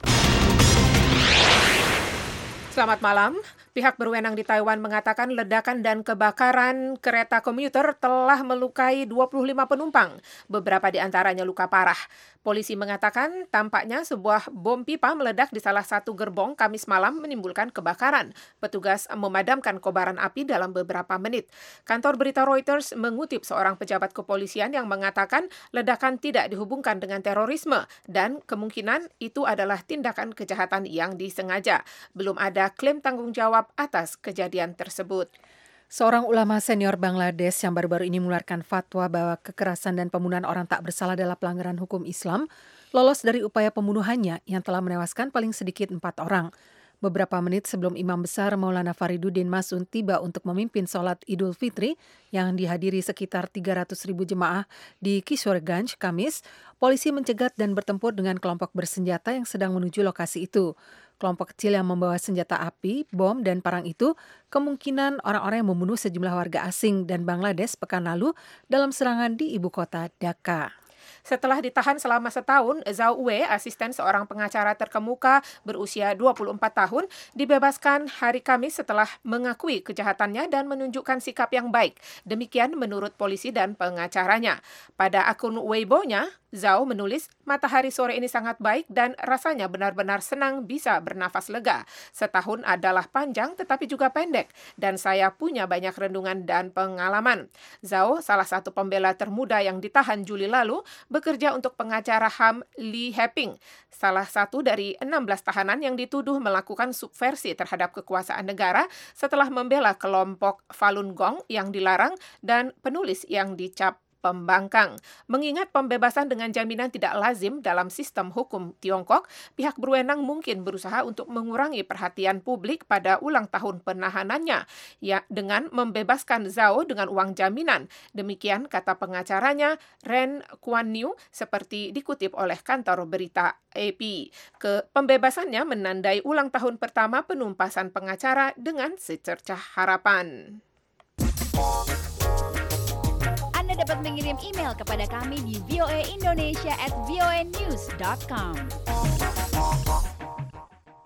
Selamat malam. Pihak berwenang di Taiwan mengatakan ledakan dan kebakaran kereta komuter telah melukai 25 penumpang. Beberapa di antaranya luka parah. Polisi mengatakan tampaknya sebuah bom pipa meledak di salah satu gerbong Kamis malam menimbulkan kebakaran. Petugas memadamkan kobaran api dalam beberapa menit. Kantor berita Reuters mengutip seorang pejabat kepolisian yang mengatakan ledakan tidak dihubungkan dengan terorisme dan kemungkinan itu adalah tindakan kejahatan yang disengaja. Belum ada klaim tanggung jawab atas kejadian tersebut. Seorang ulama senior Bangladesh yang baru-baru ini mengeluarkan fatwa bahwa kekerasan dan pembunuhan orang tak bersalah adalah pelanggaran hukum Islam, lolos dari upaya pembunuhannya yang telah menewaskan paling sedikit 4 orang. Beberapa menit sebelum Imam Besar Maulana Fariduddin Masun tiba untuk memimpin sholat Idul Fitri yang dihadiri sekitar 300.000 jemaah di Kishorganj, Kamis, polisi mencegat dan bertempur dengan kelompok bersenjata yang sedang menuju lokasi itu. Kelompok kecil yang membawa senjata api, bom, dan parang itu kemungkinan orang-orang yang membunuh sejumlah warga asing dan Bangladesh pekan lalu dalam serangan di ibu kota Dhaka. Setelah ditahan selama setahun, Zhao Wei, asisten seorang pengacara terkemuka berusia 24 tahun, dibebaskan hari Kamis setelah mengakui kejahatannya dan menunjukkan sikap yang baik. Demikian menurut polisi dan pengacaranya. Pada akun Weibo-nya, Zhao menulis, "Matahari sore ini sangat baik dan rasanya benar-benar senang bisa bernafas lega. Setahun adalah panjang tetapi juga pendek dan saya punya banyak renungan dan pengalaman." Zhao, salah satu pembela termuda yang ditahan Juli lalu, bekerja untuk pengacara HAM Lee Hae-ping, salah satu dari 16 tahanan yang dituduh melakukan subversi terhadap kekuasaan negara setelah membela kelompok Falun Gong yang dilarang dan penulis yang dicap pembangkang. Mengingat pembebasan dengan jaminan tidak lazim dalam sistem hukum Tiongkok, pihak berwenang mungkin berusaha untuk mengurangi perhatian publik pada ulang tahun penahanannya, ya dengan membebaskan Zhao dengan uang jaminan. Demikian kata pengacaranya Ren Kuan-Niu seperti dikutip oleh kantor berita AP. Pembebasannya menandai ulang tahun pertama penumpasan pengacara dengan secercah harapan. Anda dapat mengirim email kepada kami di voaindonesia@voanews.com.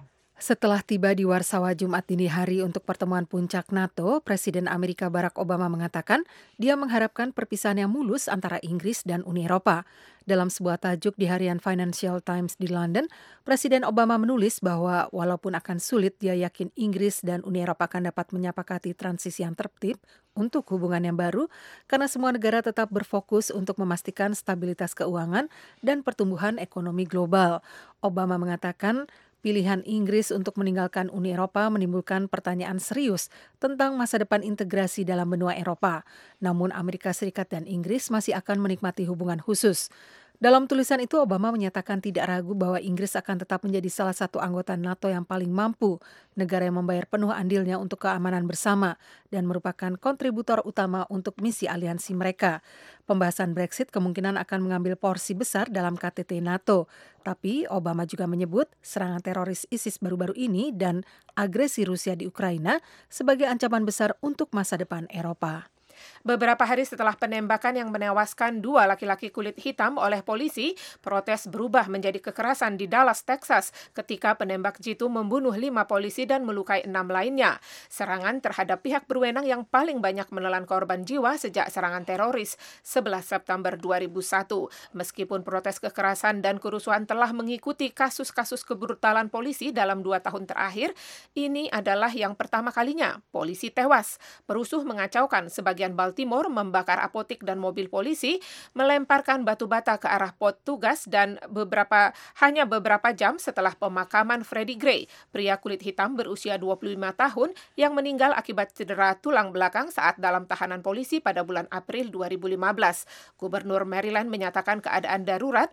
Setelah tiba di Warsawa Jumat dini hari untuk pertemuan puncak NATO, Presiden Amerika Barack Obama mengatakan dia mengharapkan perpisahan yang mulus antara Inggris dan Uni Eropa. Dalam sebuah tajuk di harian Financial Times di London, Presiden Obama menulis bahwa walaupun akan sulit, dia yakin Inggris dan Uni Eropa akan dapat menyepakati transisi yang tertib untuk hubungan yang baru, karena semua negara tetap berfokus untuk memastikan stabilitas keuangan dan pertumbuhan ekonomi global. Obama mengatakan pilihan Inggris untuk meninggalkan Uni Eropa menimbulkan pertanyaan serius tentang masa depan integrasi dalam benua Eropa. Namun Amerika Serikat dan Inggris masih akan menikmati hubungan khusus. Dalam tulisan itu, Obama menyatakan tidak ragu bahwa Inggris akan tetap menjadi salah satu anggota NATO yang paling mampu, negara yang membayar penuh andilnya untuk keamanan bersama, dan merupakan kontributor utama untuk misi aliansi mereka. Pembahasan Brexit kemungkinan akan mengambil porsi besar dalam KTT NATO. Tapi Obama juga menyebut serangan teroris ISIS baru-baru ini dan agresi Rusia di Ukraina sebagai ancaman besar untuk masa depan Eropa. Beberapa hari setelah penembakan yang menewaskan 2 laki-laki kulit hitam oleh polisi, protes berubah menjadi kekerasan di Dallas, Texas ketika penembak jitu membunuh 5 polisi dan melukai 6 lainnya. Serangan terhadap pihak berwenang yang paling banyak menelan korban jiwa sejak serangan teroris 11 September 2001. Meskipun protes kekerasan dan kerusuhan telah mengikuti kasus-kasus kebrutalan polisi dalam 2 tahun terakhir, ini adalah yang pertama kalinya polisi tewas. Perusuh mengacaukan sebagian Baltimore membakar apotik dan mobil polisi, melemparkan batu bata ke arah petugas dan hanya beberapa jam setelah pemakaman Freddie Gray, pria kulit hitam berusia 25 tahun yang meninggal akibat cedera tulang belakang saat dalam tahanan polisi pada bulan April 2015. Gubernur Maryland menyatakan keadaan darurat,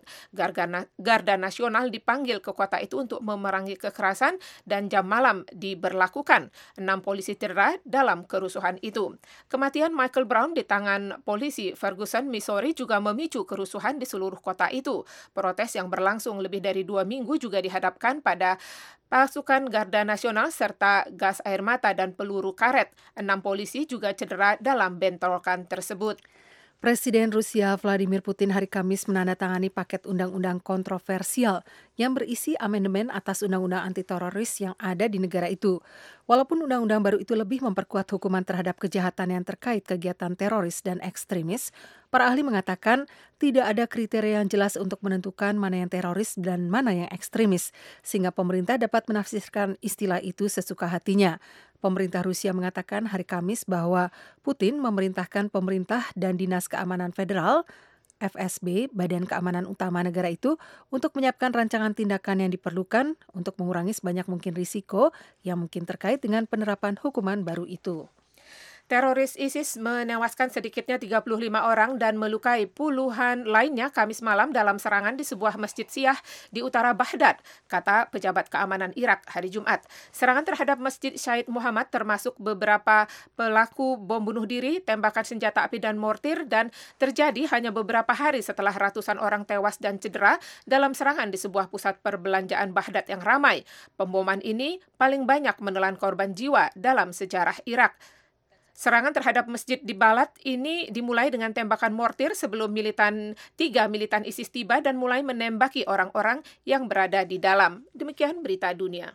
Garda Nasional dipanggil ke kota itu untuk memerangi kekerasan dan jam malam diberlakukan. 6 polisi cedera dalam kerusuhan itu. Kematian Michael Brown di tangan polisi Ferguson, Missouri juga memicu kerusuhan di seluruh kota itu. Protes yang berlangsung lebih dari 2 minggu juga dihadapkan pada pasukan Garda Nasional serta gas air mata dan peluru karet. 6 polisi juga cedera dalam bentrokan tersebut. Presiden Rusia Vladimir Putin hari Kamis menandatangani paket undang-undang kontroversial yang berisi amandemen atas undang-undang anti-teroris yang ada di negara itu. Walaupun undang-undang baru itu lebih memperkuat hukuman terhadap kejahatan yang terkait kegiatan teroris dan ekstremis, para ahli mengatakan tidak ada kriteria yang jelas untuk menentukan mana yang teroris dan mana yang ekstremis, sehingga pemerintah dapat menafsirkan istilah itu sesuka hatinya. Pemerintah Rusia mengatakan hari Kamis bahwa Putin memerintahkan pemerintah dan Dinas Keamanan Federal, FSB, Badan Keamanan Utama negara itu, untuk menyiapkan rancangan tindakan yang diperlukan untuk mengurangi sebanyak mungkin risiko yang mungkin terkait dengan penerapan hukuman baru itu. Teroris ISIS menewaskan sedikitnya 35 orang dan melukai puluhan lainnya Kamis malam dalam serangan di sebuah masjid Syiah di utara Baghdad, kata pejabat keamanan Irak hari Jumat. Serangan terhadap Masjid Syahid Muhammad termasuk beberapa pelaku bom bunuh diri, tembakan senjata api dan mortir, dan terjadi hanya beberapa hari setelah ratusan orang tewas dan cedera dalam serangan di sebuah pusat perbelanjaan Baghdad yang ramai. Pemboman ini paling banyak menelan korban jiwa dalam sejarah Irak. Serangan terhadap masjid di Balad ini dimulai dengan tembakan mortir sebelum 3 militan ISIS tiba dan mulai menembaki orang-orang yang berada di dalam. Demikian berita dunia.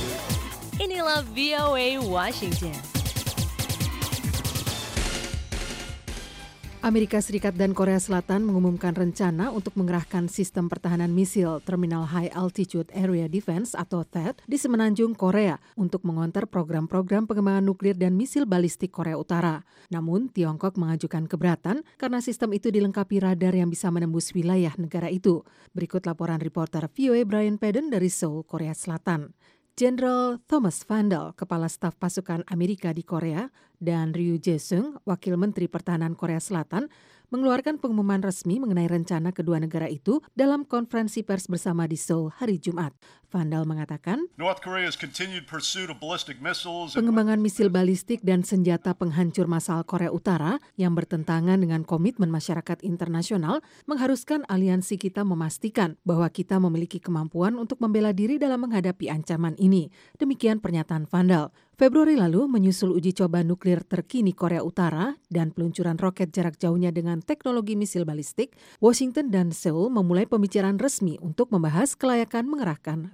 Inilah VOA Washington. Amerika Serikat dan Korea Selatan mengumumkan rencana untuk mengerahkan sistem pertahanan misil Terminal High Altitude Area Defense atau THAAD di Semenanjung Korea untuk mengonter program-program pengembangan nuklir dan misil balistik Korea Utara. Namun, Tiongkok mengajukan keberatan karena sistem itu dilengkapi radar yang bisa menembus wilayah negara itu. Berikut laporan reporter VOA Brian Padden dari Seoul, Korea Selatan. Jenderal Thomas Vandal, Kepala Staf Pasukan Amerika di Korea, dan Ryu Jae-sung, Wakil Menteri Pertahanan Korea Selatan, mengeluarkan pengumuman resmi mengenai rencana kedua negara itu dalam konferensi pers bersama di Seoul hari Jumat. Vandal mengatakan, pengembangan misil balistik dan senjata penghancur massal Korea Utara yang bertentangan dengan komitmen masyarakat internasional mengharuskan aliansi kita memastikan bahwa kita memiliki kemampuan untuk membela diri dalam menghadapi ancaman ini. Demikian pernyataan Vandal. Februari lalu menyusul uji coba nuklir terkini Korea Utara dan peluncuran roket jarak jauhnya dengan teknologi misil balistik, Washington dan Seoul memulai pembicaraan resmi untuk membahas kelayakan mengerahkan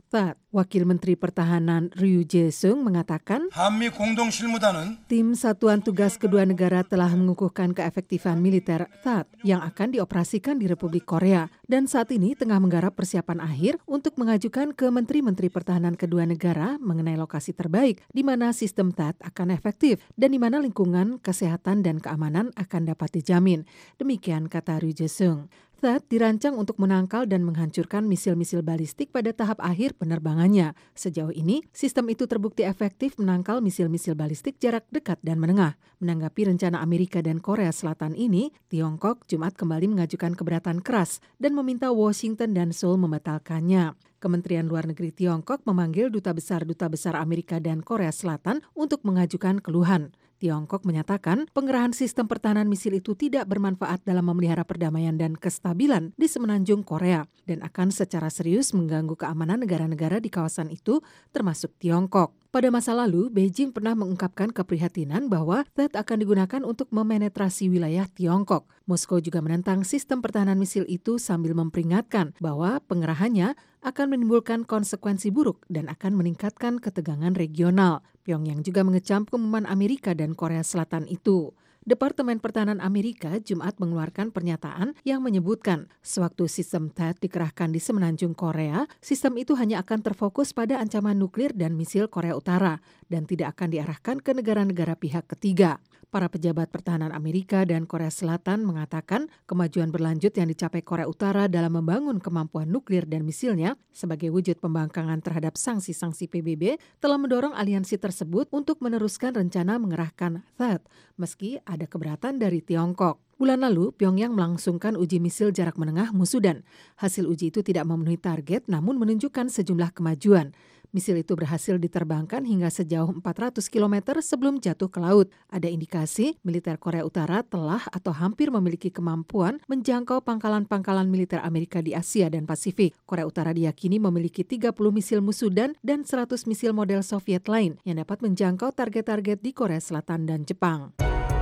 THAAD. Wakil Menteri Pertahanan Ryu Jae-sung mengatakan, 한미 공동 실무단은 tim Satuan Tugas kedua negara telah mengukuhkan keefektifan militer THAAD yang akan dioperasikan di Republik Korea dan saat ini tengah menggarap persiapan akhir untuk mengajukan ke Menteri-Menteri Pertahanan kedua negara mengenai lokasi terbaik di mana sistem THAAD akan efektif dan di mana lingkungan, kesehatan, dan keamanan akan dapat dijamin. Demikian kata Ryu Jae-sung. THAAD dirancang untuk menangkal dan menghancurkan misil-misil balistik pada tahap akhir penerbangannya. Sejauh ini, sistem itu terbukti efektif menangkal misil-misil balistik jarak dekat dan menengah. Menanggapi rencana Amerika dan Korea Selatan ini, Tiongkok Jumat kembali mengajukan keberatan keras dan meminta Washington dan Seoul membatalkannya. Kementerian Luar Negeri Tiongkok memanggil duta besar Amerika dan Korea Selatan untuk mengajukan keluhan. Tiongkok menyatakan pengerahan sistem pertahanan misil itu tidak bermanfaat dalam memelihara perdamaian dan kestabilan di semenanjung Korea dan akan secara serius mengganggu keamanan negara-negara di kawasan itu termasuk Tiongkok. Pada masa lalu, Beijing pernah mengungkapkan keprihatinan bahwa THAAD akan digunakan untuk memenetrasi wilayah Tiongkok. Moskow juga menentang sistem pertahanan misil itu sambil memperingatkan bahwa pengerahannya akan menimbulkan konsekuensi buruk dan akan meningkatkan ketegangan regional. Pyongyang juga mengecam pengumuman Amerika dan Korea Selatan itu. Departemen Pertahanan Amerika Jumat mengeluarkan pernyataan yang menyebutkan sewaktu sistem THAAD dikerahkan di semenanjung Korea, sistem itu hanya akan terfokus pada ancaman nuklir dan misil Korea Utara dan tidak akan diarahkan ke negara-negara pihak ketiga. Para pejabat pertahanan Amerika dan Korea Selatan mengatakan kemajuan berlanjut yang dicapai Korea Utara dalam membangun kemampuan nuklir dan misilnya sebagai wujud pembangkangan terhadap sanksi-sanksi PBB telah mendorong aliansi tersebut untuk meneruskan rencana mengerahkan THAAD, meski ada keberatan dari Tiongkok. Bulan lalu, Pyongyang melangsungkan uji misil jarak menengah Musudan. Hasil uji itu tidak memenuhi target namun menunjukkan sejumlah kemajuan. Misil itu berhasil diterbangkan hingga sejauh 400 km sebelum jatuh ke laut. Ada indikasi militer Korea Utara telah atau hampir memiliki kemampuan menjangkau pangkalan-pangkalan militer Amerika di Asia dan Pasifik. Korea Utara diyakini memiliki 30 misil Musudan dan 100 misil model Soviet lain yang dapat menjangkau target-target di Korea Selatan dan Jepang.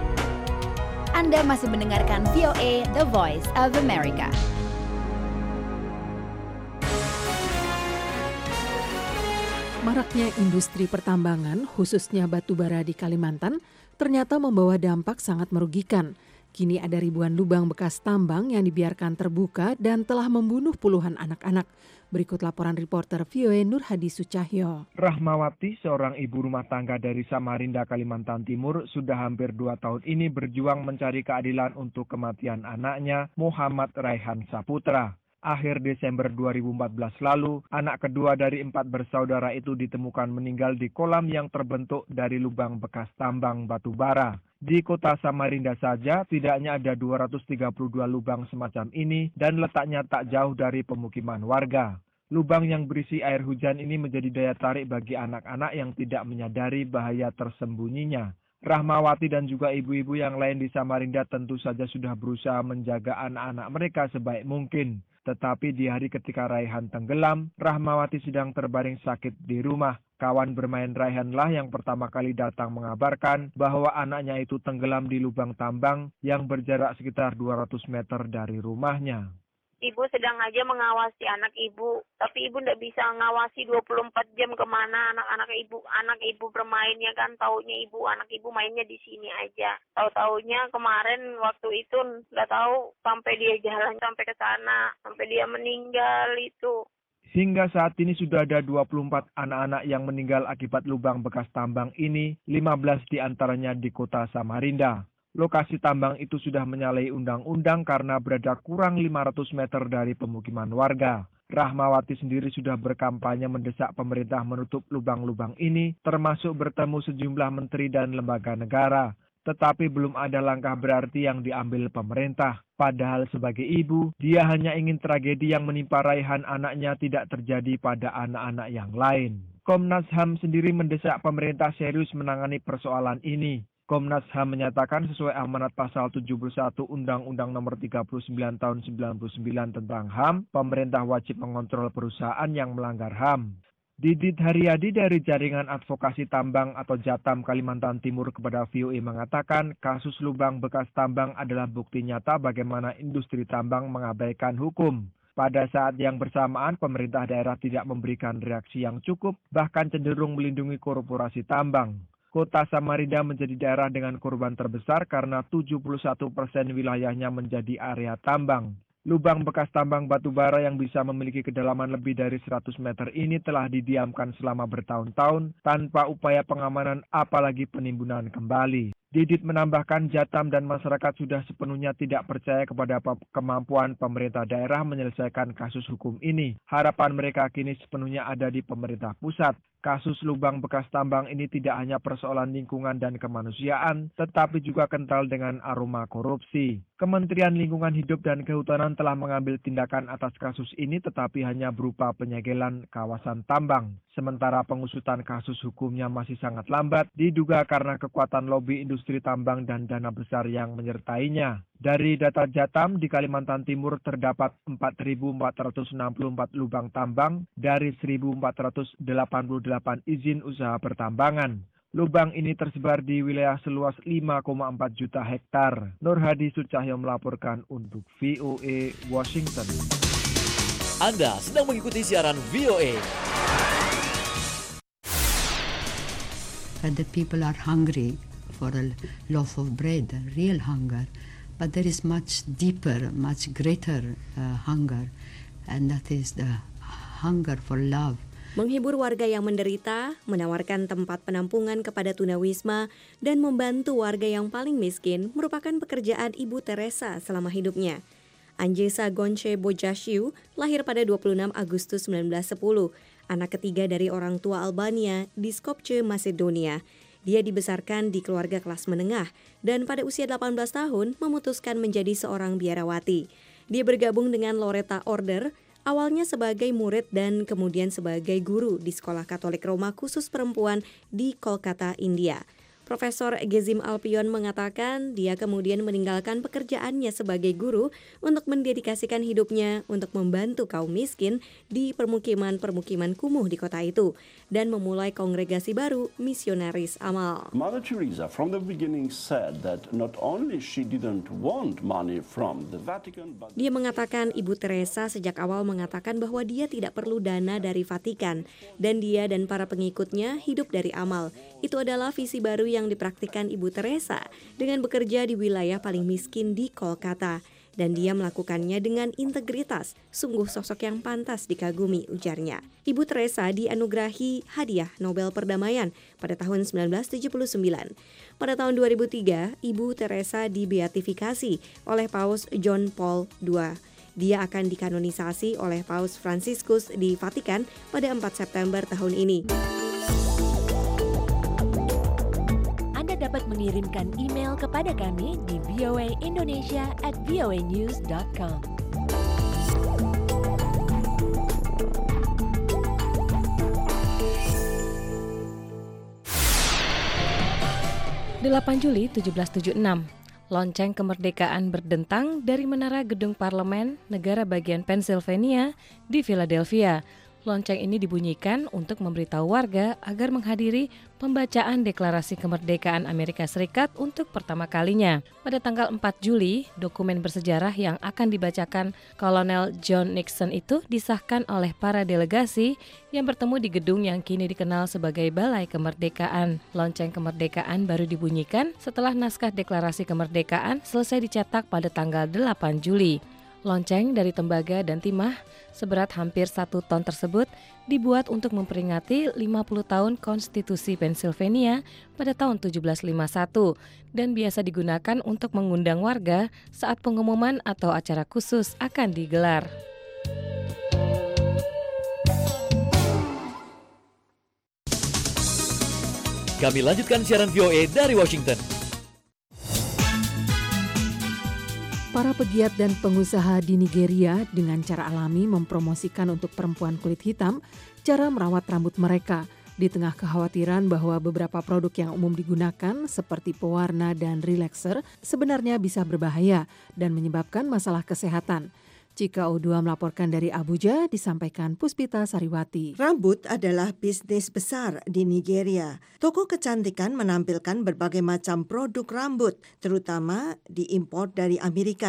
Anda masih mendengarkan VOA The Voice of America. Maraknya industri pertambangan, khususnya batubara di Kalimantan, ternyata membawa dampak sangat merugikan. Kini ada ribuan lubang bekas tambang yang dibiarkan terbuka dan telah membunuh puluhan anak-anak. Berikut laporan reporter VOA Nur Hadi Sucahyo. Rahmawati, seorang ibu rumah tangga dari Samarinda, Kalimantan Timur, sudah hampir 2 tahun ini berjuang mencari keadilan untuk kematian anaknya, Muhammad Raihan Saputra. Akhir Desember 2014 lalu, anak kedua dari 4 bersaudara itu ditemukan meninggal di kolam yang terbentuk dari lubang bekas tambang batu bara. Di kota Samarinda saja, tidaknya ada 232 lubang semacam ini dan letaknya tak jauh dari pemukiman warga. Lubang yang berisi air hujan ini menjadi daya tarik bagi anak-anak yang tidak menyadari bahaya tersembunyinya. Rahmawati dan juga ibu-ibu yang lain di Samarinda tentu saja sudah berusaha menjaga anak-anak mereka sebaik mungkin. Tetapi di hari ketika Raihan tenggelam, Rahmawati sedang terbaring sakit di rumah. Kawan bermain Raihanlah yang pertama kali datang mengabarkan bahwa anaknya itu tenggelam di lubang tambang yang berjarak sekitar 200 meter dari rumahnya. Ibu sedang aja mengawasi anak ibu, tapi ibu tidak bisa mengawasi 24 jam kemana anak ibu bermainnya kan. Taunya anak ibu mainnya di sini aja. Tahu-taunya kemarin waktu itu nggak tahu sampai dia jalan sampai ke sana, sampai dia meninggal itu. Hingga saat ini sudah ada 24 anak-anak yang meninggal akibat lubang bekas tambang ini, 15 diantaranya di kota Samarinda. Lokasi tambang itu sudah menyalahi undang-undang karena berada kurang 500 meter dari pemukiman warga. Rahmawati sendiri sudah berkampanye mendesak pemerintah menutup lubang-lubang ini, termasuk bertemu sejumlah menteri dan lembaga negara. Tetapi belum ada langkah berarti yang diambil pemerintah. Padahal sebagai ibu, dia hanya ingin tragedi yang menimpa Raihan anaknya tidak terjadi pada anak-anak yang lain. Komnas HAM sendiri mendesak pemerintah serius menangani persoalan ini. Komnas HAM menyatakan sesuai amanat pasal 71 Undang-Undang Nomor 39 Tahun 99 tentang HAM, pemerintah wajib mengontrol perusahaan yang melanggar HAM. Didit Haryadi dari Jaringan Advokasi Tambang atau Jatam Kalimantan Timur kepada VOA mengatakan kasus lubang bekas tambang adalah bukti nyata bagaimana industri tambang mengabaikan hukum. Pada saat yang bersamaan, pemerintah daerah tidak memberikan reaksi yang cukup, bahkan cenderung melindungi korporasi tambang. Kota Samarinda menjadi daerah dengan korban terbesar karena 71% wilayahnya menjadi area tambang. Lubang bekas tambang batu bara yang bisa memiliki kedalaman lebih dari 100 meter ini telah didiamkan selama bertahun-tahun tanpa upaya pengamanan apalagi penimbunan kembali. Didit menambahkan Jatam dan masyarakat sudah sepenuhnya tidak percaya kepada kemampuan pemerintah daerah menyelesaikan kasus hukum ini. Harapan mereka kini sepenuhnya ada di pemerintah pusat. Kasus lubang bekas tambang ini tidak hanya persoalan lingkungan dan kemanusiaan, tetapi juga kental dengan aroma korupsi. Kementerian Lingkungan Hidup dan Kehutanan telah mengambil tindakan atas kasus ini, tetapi hanya berupa penyegelan kawasan tambang. Sementara pengusutan kasus hukumnya masih sangat lambat, diduga karena kekuatan lobi industri tambang dan dana besar yang menyertainya. Dari data Jatam, di Kalimantan Timur terdapat 4.464 lubang tambang dari 1.488 izin usaha pertambangan. Lubang ini tersebar di wilayah seluas 5,4 juta hektar. Nur Hadi Sucahyo melaporkan untuk VOA Washington. Anda sedang mengikuti siaran VOA. The people are hungry for a loaf of bread, real hunger. But there is much deeper, much greater hunger, and that is the hunger for love. Menghibur warga yang menderita, menawarkan tempat penampungan kepada tunawisma, dan membantu warga yang paling miskin merupakan pekerjaan Ibu Teresa selama hidupnya. Anjesa Gonche Bojasiu lahir pada 26 Agustus 1910, anak ketiga dari orang tua Albania di Skopje, Macedonia. Dia dibesarkan di keluarga kelas menengah dan pada usia 18 tahun memutuskan menjadi seorang biarawati. Dia bergabung dengan Loretta Order, awalnya sebagai murid dan kemudian sebagai guru di Sekolah Katolik Roma khusus perempuan di Kolkata, India. Profesor Gezim Alpion mengatakan dia kemudian meninggalkan pekerjaannya sebagai guru untuk mendedikasikan hidupnya untuk membantu kaum miskin di permukiman-permukiman kumuh di kota itu dan memulai kongregasi baru Misionaris Amal. Mother Teresa from the beginning said that not only she didn't want money from the Vatican, but dia mengatakan Ibu Teresa sejak awal mengatakan bahwa dia tidak perlu dana dari Vatikan dan dia dan para pengikutnya hidup dari amal. Itu adalah visi baru yang dipraktikkan Ibu Teresa dengan bekerja di wilayah paling miskin di Kolkata. Dan dia melakukannya dengan integritas, sungguh sosok yang pantas dikagumi, ujarnya. Ibu Teresa dianugerahi hadiah Nobel Perdamaian pada tahun 1979. Pada tahun 2003, Ibu Teresa dibeatifikasi oleh Paus John Paul II. Dia akan dikanonisasi oleh Paus Fransiskus di Vatikan pada 4 September tahun ini. Dapat mengirimkan email kepada kami di voaindonesia@voanews.com. Juli 1776, lonceng kemerdekaan berdentang dari menara gedung parlemen negara bagian Pennsylvania di Philadelphia. Lonceng ini dibunyikan untuk memberitahu warga agar menghadiri pembacaan Deklarasi Kemerdekaan Amerika Serikat untuk pertama kalinya. Pada tanggal 4 Juli, dokumen bersejarah yang akan dibacakan Kolonel John Nixon itu disahkan oleh para delegasi yang bertemu di gedung yang kini dikenal sebagai Balai Kemerdekaan. Lonceng kemerdekaan baru dibunyikan setelah naskah Deklarasi Kemerdekaan selesai dicetak pada tanggal 8 Juli. Lonceng dari tembaga dan timah seberat hampir 1 ton tersebut dibuat untuk memperingati 50 tahun Konstitusi Pennsylvania pada tahun 1751 dan biasa digunakan untuk mengundang warga saat pengumuman atau acara khusus akan digelar. Kami lanjutkan siaran VOA dari Washington. Para pegiat dan pengusaha di Nigeria dengan cara alami mempromosikan untuk perempuan kulit hitam cara merawat rambut mereka di tengah kekhawatiran bahwa beberapa produk yang umum digunakan seperti pewarna dan relaxer sebenarnya bisa berbahaya dan menyebabkan masalah kesehatan. Cika Odua melaporkan dari Abuja, disampaikan Puspita Sariwati. Rambut adalah bisnis besar di Nigeria. Toko kecantikan menampilkan berbagai macam produk rambut, terutama diimpor dari Amerika.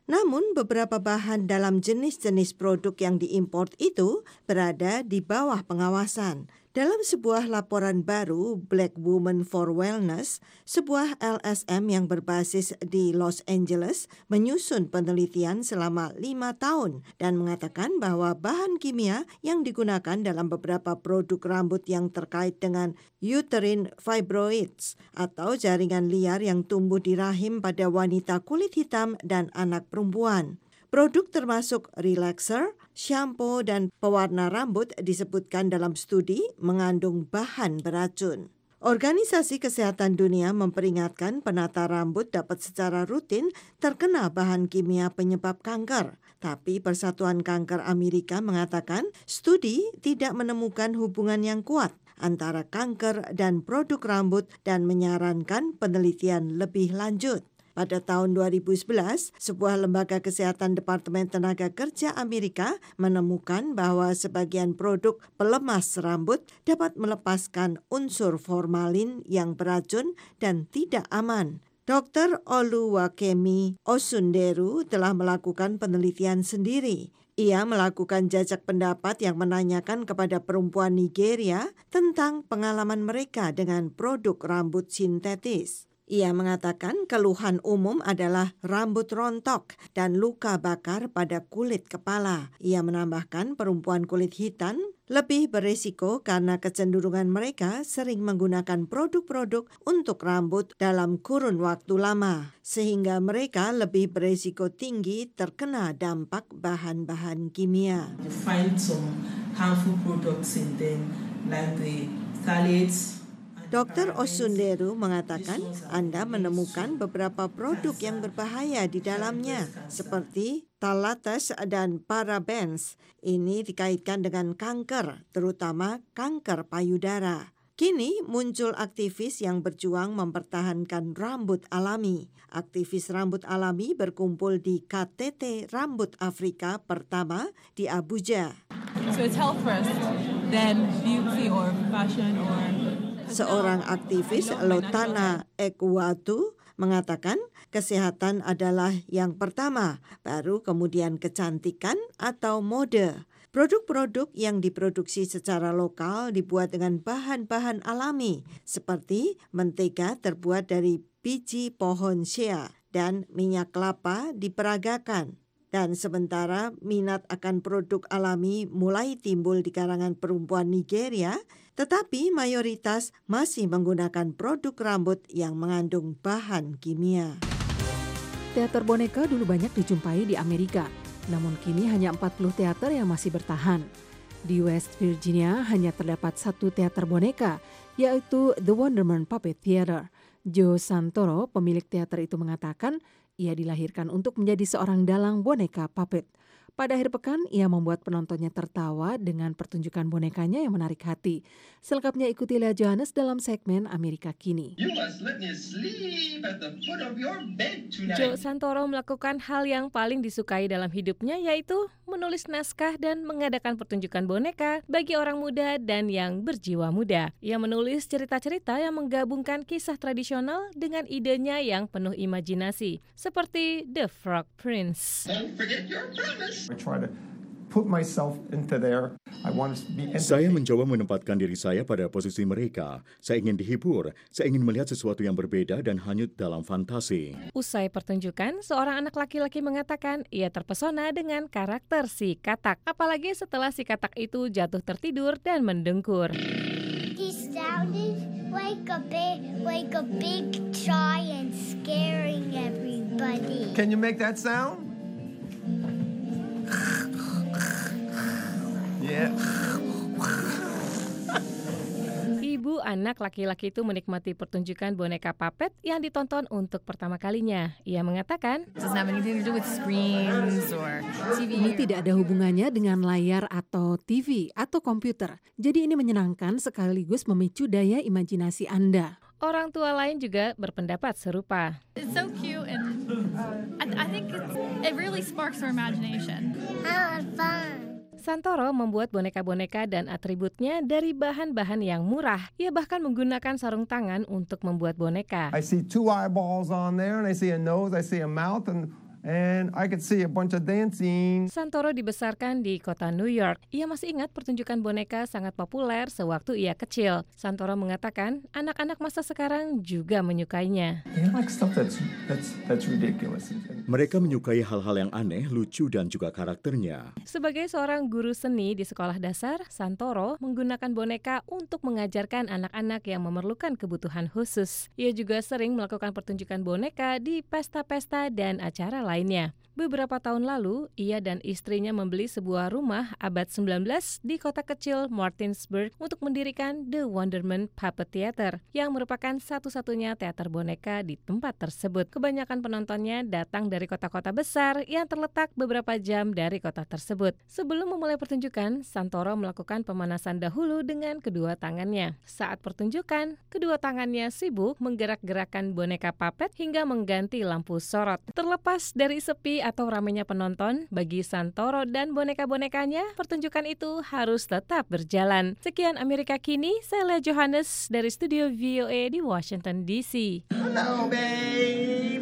Namun beberapa bahan dalam jenis-jenis produk yang diimpor itu berada di bawah pengawasan. Dalam sebuah laporan baru, Black Women for Wellness, sebuah LSM yang berbasis di Los Angeles, menyusun penelitian selama 5 tahun dan mengatakan bahwa bahan kimia yang digunakan dalam beberapa produk rambut yang terkait dengan uterine fibroids atau jaringan liar yang tumbuh di rahim pada wanita kulit hitam dan anak perempuan. Produk termasuk relaxer, shampoo, dan pewarna rambut disebutkan dalam studi mengandung bahan beracun. Organisasi Kesehatan Dunia memperingatkan penata rambut dapat secara rutin terkena bahan kimia penyebab kanker. Tapi Persatuan Kanker Amerika mengatakan studi tidak menemukan hubungan yang kuat antara kanker dan produk rambut dan menyarankan penelitian lebih lanjut. Pada tahun 2011, sebuah lembaga kesehatan Departemen Tenaga Kerja Amerika menemukan bahwa sebagian produk pelemas rambut dapat melepaskan unsur formalin yang beracun dan tidak aman. Dr. Oluwakemi Osunderu telah melakukan penelitian sendiri. Ia melakukan jajak pendapat yang menanyakan kepada perempuan Nigeria tentang pengalaman mereka dengan produk rambut sintetis. Ia mengatakan keluhan umum adalah rambut rontok dan luka bakar pada kulit kepala. Ia menambahkan perempuan kulit hitam lebih berisiko karena kecenderungan mereka sering menggunakan produk-produk untuk rambut dalam kurun waktu lama, sehingga mereka lebih berisiko tinggi terkena dampak bahan-bahan kimia. You find some harmful products in them like the phthalates. Dr. Osunderu mengatakan Anda menemukan beberapa produk yang berbahaya di dalamnya, seperti phthalates dan parabens. Ini dikaitkan dengan kanker, terutama kanker payudara. Kini muncul aktivis yang berjuang mempertahankan rambut alami. Aktivis rambut alami berkumpul di KTT Rambut Afrika pertama di Abuja. So it's health first, then beauty or fashion or... Seorang aktivis Lotana Ekwatu mengatakan kesehatan adalah yang pertama, baru kemudian kecantikan atau mode. Produk-produk yang diproduksi secara lokal dibuat dengan bahan-bahan alami seperti mentega terbuat dari biji pohon shea dan minyak kelapa diperagakan. Dan sementara minat akan produk alami mulai timbul di kalangan perempuan Nigeria, tetapi mayoritas masih menggunakan produk rambut yang mengandung bahan kimia. Teater boneka dulu banyak dijumpai di Amerika, namun kini hanya 40 teater yang masih bertahan. Di West Virginia hanya terdapat satu teater boneka, yaitu The Wonderman Puppet Theater. Joe Santoro, pemilik teater itu mengatakan, ia dilahirkan untuk menjadi seorang dalang boneka puppet. Pada akhir pekan, ia membuat penontonnya tertawa dengan pertunjukan bonekanya yang menarik hati. Selengkapnya ikuti Lea Johannes dalam segmen Amerika Kini. Joe Santoro melakukan hal yang paling disukai dalam hidupnya, yaitu menulis naskah dan mengadakan pertunjukan boneka bagi orang muda dan yang berjiwa muda. Ia menulis cerita-cerita yang menggabungkan kisah tradisional dengan idenya yang penuh imajinasi, seperti The Frog Prince. Don't forget your promise. I try to put myself into there. I want to be. Saya mencoba menempatkan diri saya pada posisi mereka. Saya ingin dihibur. Saya ingin melihat sesuatu yang berbeda dan hanyut dalam fantasi. Usai pertunjukan, seorang anak laki-laki mengatakan ia terpesona dengan karakter si katak. Apalagi setelah si katak itu jatuh tertidur dan mendengkur. He sounded like a big giant scaring everybody. Can you make that sound? Yeah. Ibu anak laki-laki itu menikmati pertunjukan boneka puppet yang ditonton untuk pertama kalinya. Ia mengatakan, ini tidak ada hubungannya dengan layar atau TV atau komputer. Jadi ini menyenangkan sekaligus memicu daya imajinasi Anda. Orang tua lain juga berpendapat serupa. It's so cute and I think it really sparks our imagination. Santoro membuat boneka-boneka dan atributnya dari bahan-bahan yang murah. Ia bahkan menggunakan sarung tangan untuk membuat boneka. I see 2 eyeballs on there and I see a nose, I see a mouth and and I could see a bunch of dancing. Santoro dibesarkan di kota New York. Ia masih ingat pertunjukan boneka sangat populer sewaktu ia kecil. Santoro mengatakan anak-anak masa sekarang juga menyukainya. They like stuff that's ridiculous. Mereka menyukai hal-hal yang aneh, lucu, dan juga karakternya. Sebagai seorang guru seni di sekolah dasar, Santoro menggunakan boneka untuk mengajarkan anak-anak yang memerlukan kebutuhan khusus. Ia juga sering melakukan pertunjukan boneka di pesta-pesta dan acara lainnya. Beberapa tahun lalu, ia dan istrinya membeli sebuah rumah abad 19 di kota kecil Martinsburg untuk mendirikan The Wonderment Puppet Theater, yang merupakan satu-satunya teater boneka di tempat tersebut. Kebanyakan penontonnya datang dari kota-kota besar yang terletak beberapa jam dari kota tersebut. Sebelum memulai pertunjukan, Santoro melakukan pemanasan dahulu dengan kedua tangannya. Saat pertunjukan, kedua tangannya sibuk menggerak-gerakkan boneka puppet hingga mengganti lampu sorot. Terlepas dari sepi atau ramainya penonton, bagi Santoro dan boneka-bonekanya, pertunjukan itu harus tetap berjalan. Sekian Amerika Kini, saya Lea Johannes dari studio VOA di Washington DC. Hello, baby.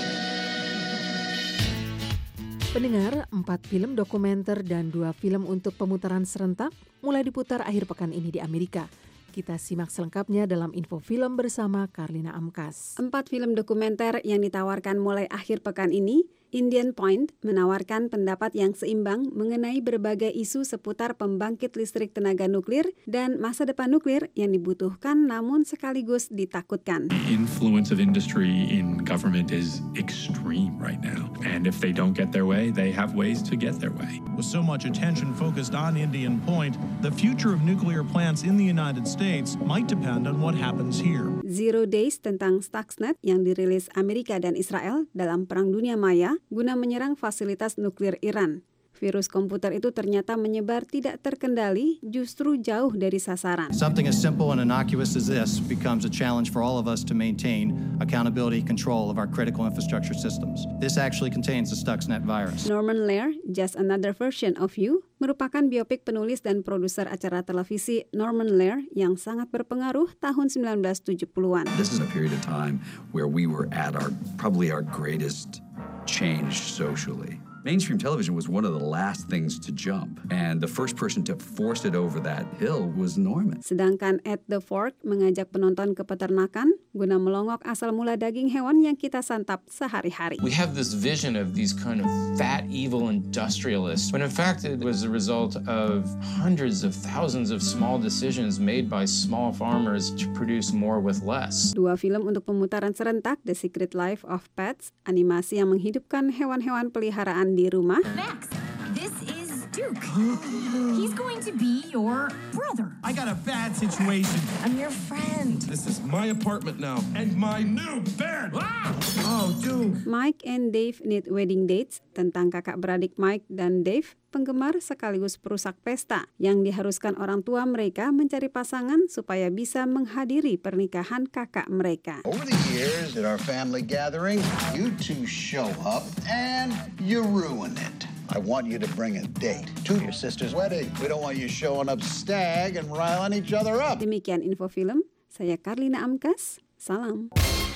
Pendengar, 4 film dokumenter dan 2 film untuk pemutaran serentak mulai diputar akhir pekan ini di Amerika. Kita simak selengkapnya dalam info film bersama Karlina Amkas. 4 film dokumenter yang ditawarkan mulai akhir pekan ini, Indian Point menawarkan pendapat yang seimbang mengenai berbagai isu seputar pembangkit listrik tenaga nuklir dan masa depan nuklir yang dibutuhkan namun sekaligus ditakutkan. Influence of industry in government is extreme right now. And if they don't get their way, they have ways to get their way. With so much attention focused on Indian Point, the future of nuclear plants in the United States might depend on what happens here. Zero Days tentang Stuxnet yang dirilis Amerika dan Israel dalam Perang Dunia Maya guna menyerang fasilitas nuklir Iran. Virus komputer itu ternyata menyebar tidak terkendali, justru jauh dari sasaran. Something as simple and innocuous as this becomes a challenge for all of us to maintain accountability control of our critical infrastructure systems. This actually contains the Stuxnet virus. Norman Lear, Just Another Version of You, merupakan biopik penulis dan produser acara televisi Norman Lear yang sangat berpengaruh tahun 1970-an. This is a period of time where we were at probably our greatest change socially. Mainstream television was one of the last things to jump, and the first person to force it over that hill was Norman. Sedangkan At the Fork mengajak penonton ke peternakan guna melongok asal mula daging hewan yang kita santap sehari-hari. We have this vision of these kind of fat, evil industrialists, when in fact it was a result of hundreds of thousands of small decisions made by small farmers to produce more with less. 2 film untuk pemutaran serentak, The Secret Life of Pets, animasi yang menghidupkan hewan-hewan peliharaan di rumah. Max, this is Duke. He's going to be your brother. I got a bad situation. I'm your friend. This is my apartment now and my new bed. Ah! Oh, dude. Mike and Dave Need Wedding Dates tentang kakak beradik Mike dan Dave, penggemar sekaligus perusak pesta yang diharuskan orang tua mereka mencari pasangan supaya bisa menghadiri pernikahan kakak mereka. Over the years at our family gathering, you two show up and you ruin it. I want you to bring a date to your sister's wedding. We don't want you showing up stag and riling each other up. Demikian info film, saya Karlina Amkas, salam.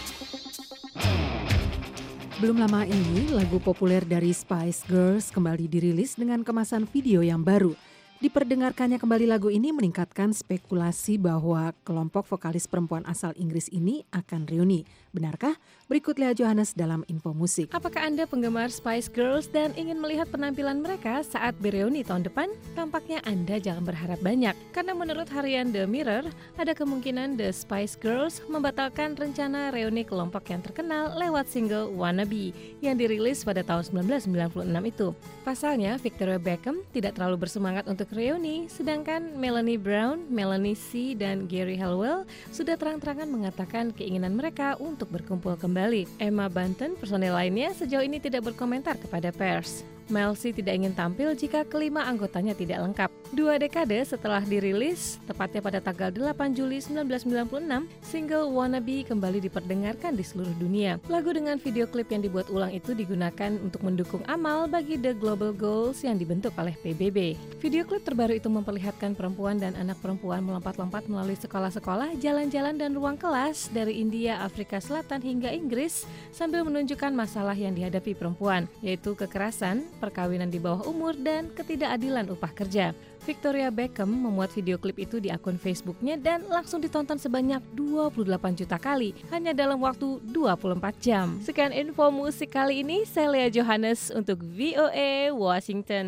Belum lama ini, lagu populer dari Spice Girls kembali dirilis dengan kemasan video yang baru. Diperdengarkannya kembali lagu ini meningkatkan spekulasi bahwa kelompok vokalis perempuan asal Inggris ini akan reuni. Benarkah? Berikut Lea Johannes dalam info musik. Apakah Anda penggemar Spice Girls dan ingin melihat penampilan mereka saat bereuni tahun depan? Tampaknya Anda jangan berharap banyak. Karena menurut harian The Mirror, ada kemungkinan The Spice Girls membatalkan rencana reuni kelompok yang terkenal lewat single Wannabe yang dirilis pada tahun 1996 itu. Pasalnya, Victoria Beckham tidak terlalu bersemangat untuk reuni, sedangkan Melanie Brown, Melanie C, dan Gary Halliwell sudah terang-terangan mengatakan keinginan mereka untuk berkumpul kembali. Emma Bunton, personel lainnya, sejauh ini tidak berkomentar kepada pers. Mel C tidak ingin tampil jika kelima anggotanya tidak lengkap. 2 dekade setelah dirilis, tepatnya pada tanggal 8 Juli 1996, single Wannabe kembali diperdengarkan di seluruh dunia. Lagu dengan video klip yang dibuat ulang itu digunakan untuk mendukung amal bagi The Global Goals yang dibentuk oleh PBB. Video klip terbaru itu memperlihatkan perempuan dan anak perempuan melompat-lompat melalui sekolah-sekolah, jalan-jalan dan ruang kelas dari India, Afrika Selatan hingga Inggris sambil menunjukkan masalah yang dihadapi perempuan, yaitu kekerasan, perkawinan di bawah umur, dan ketidakadilan upah kerja. Victoria Beckham memuat video klip itu di akun Facebooknya dan langsung ditonton sebanyak 28 juta kali hanya dalam waktu 24 jam. Sekian info musik kali ini, saya Lea Johannes untuk VOA Washington.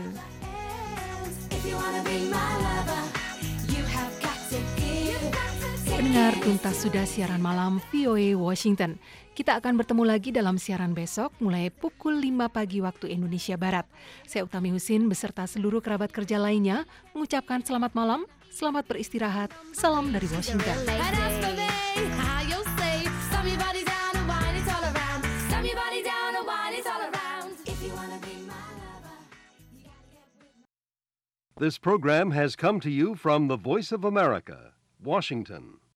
Pendengar, tuntas sudah siaran malam VOA Washington. Kita akan bertemu lagi dalam siaran besok mulai pukul 5 pagi waktu Indonesia Barat. Saya Utami Husin beserta seluruh kerabat kerja lainnya mengucapkan selamat malam, selamat beristirahat, salam dari Washington. This program has come to you from the Voice of America, Washington.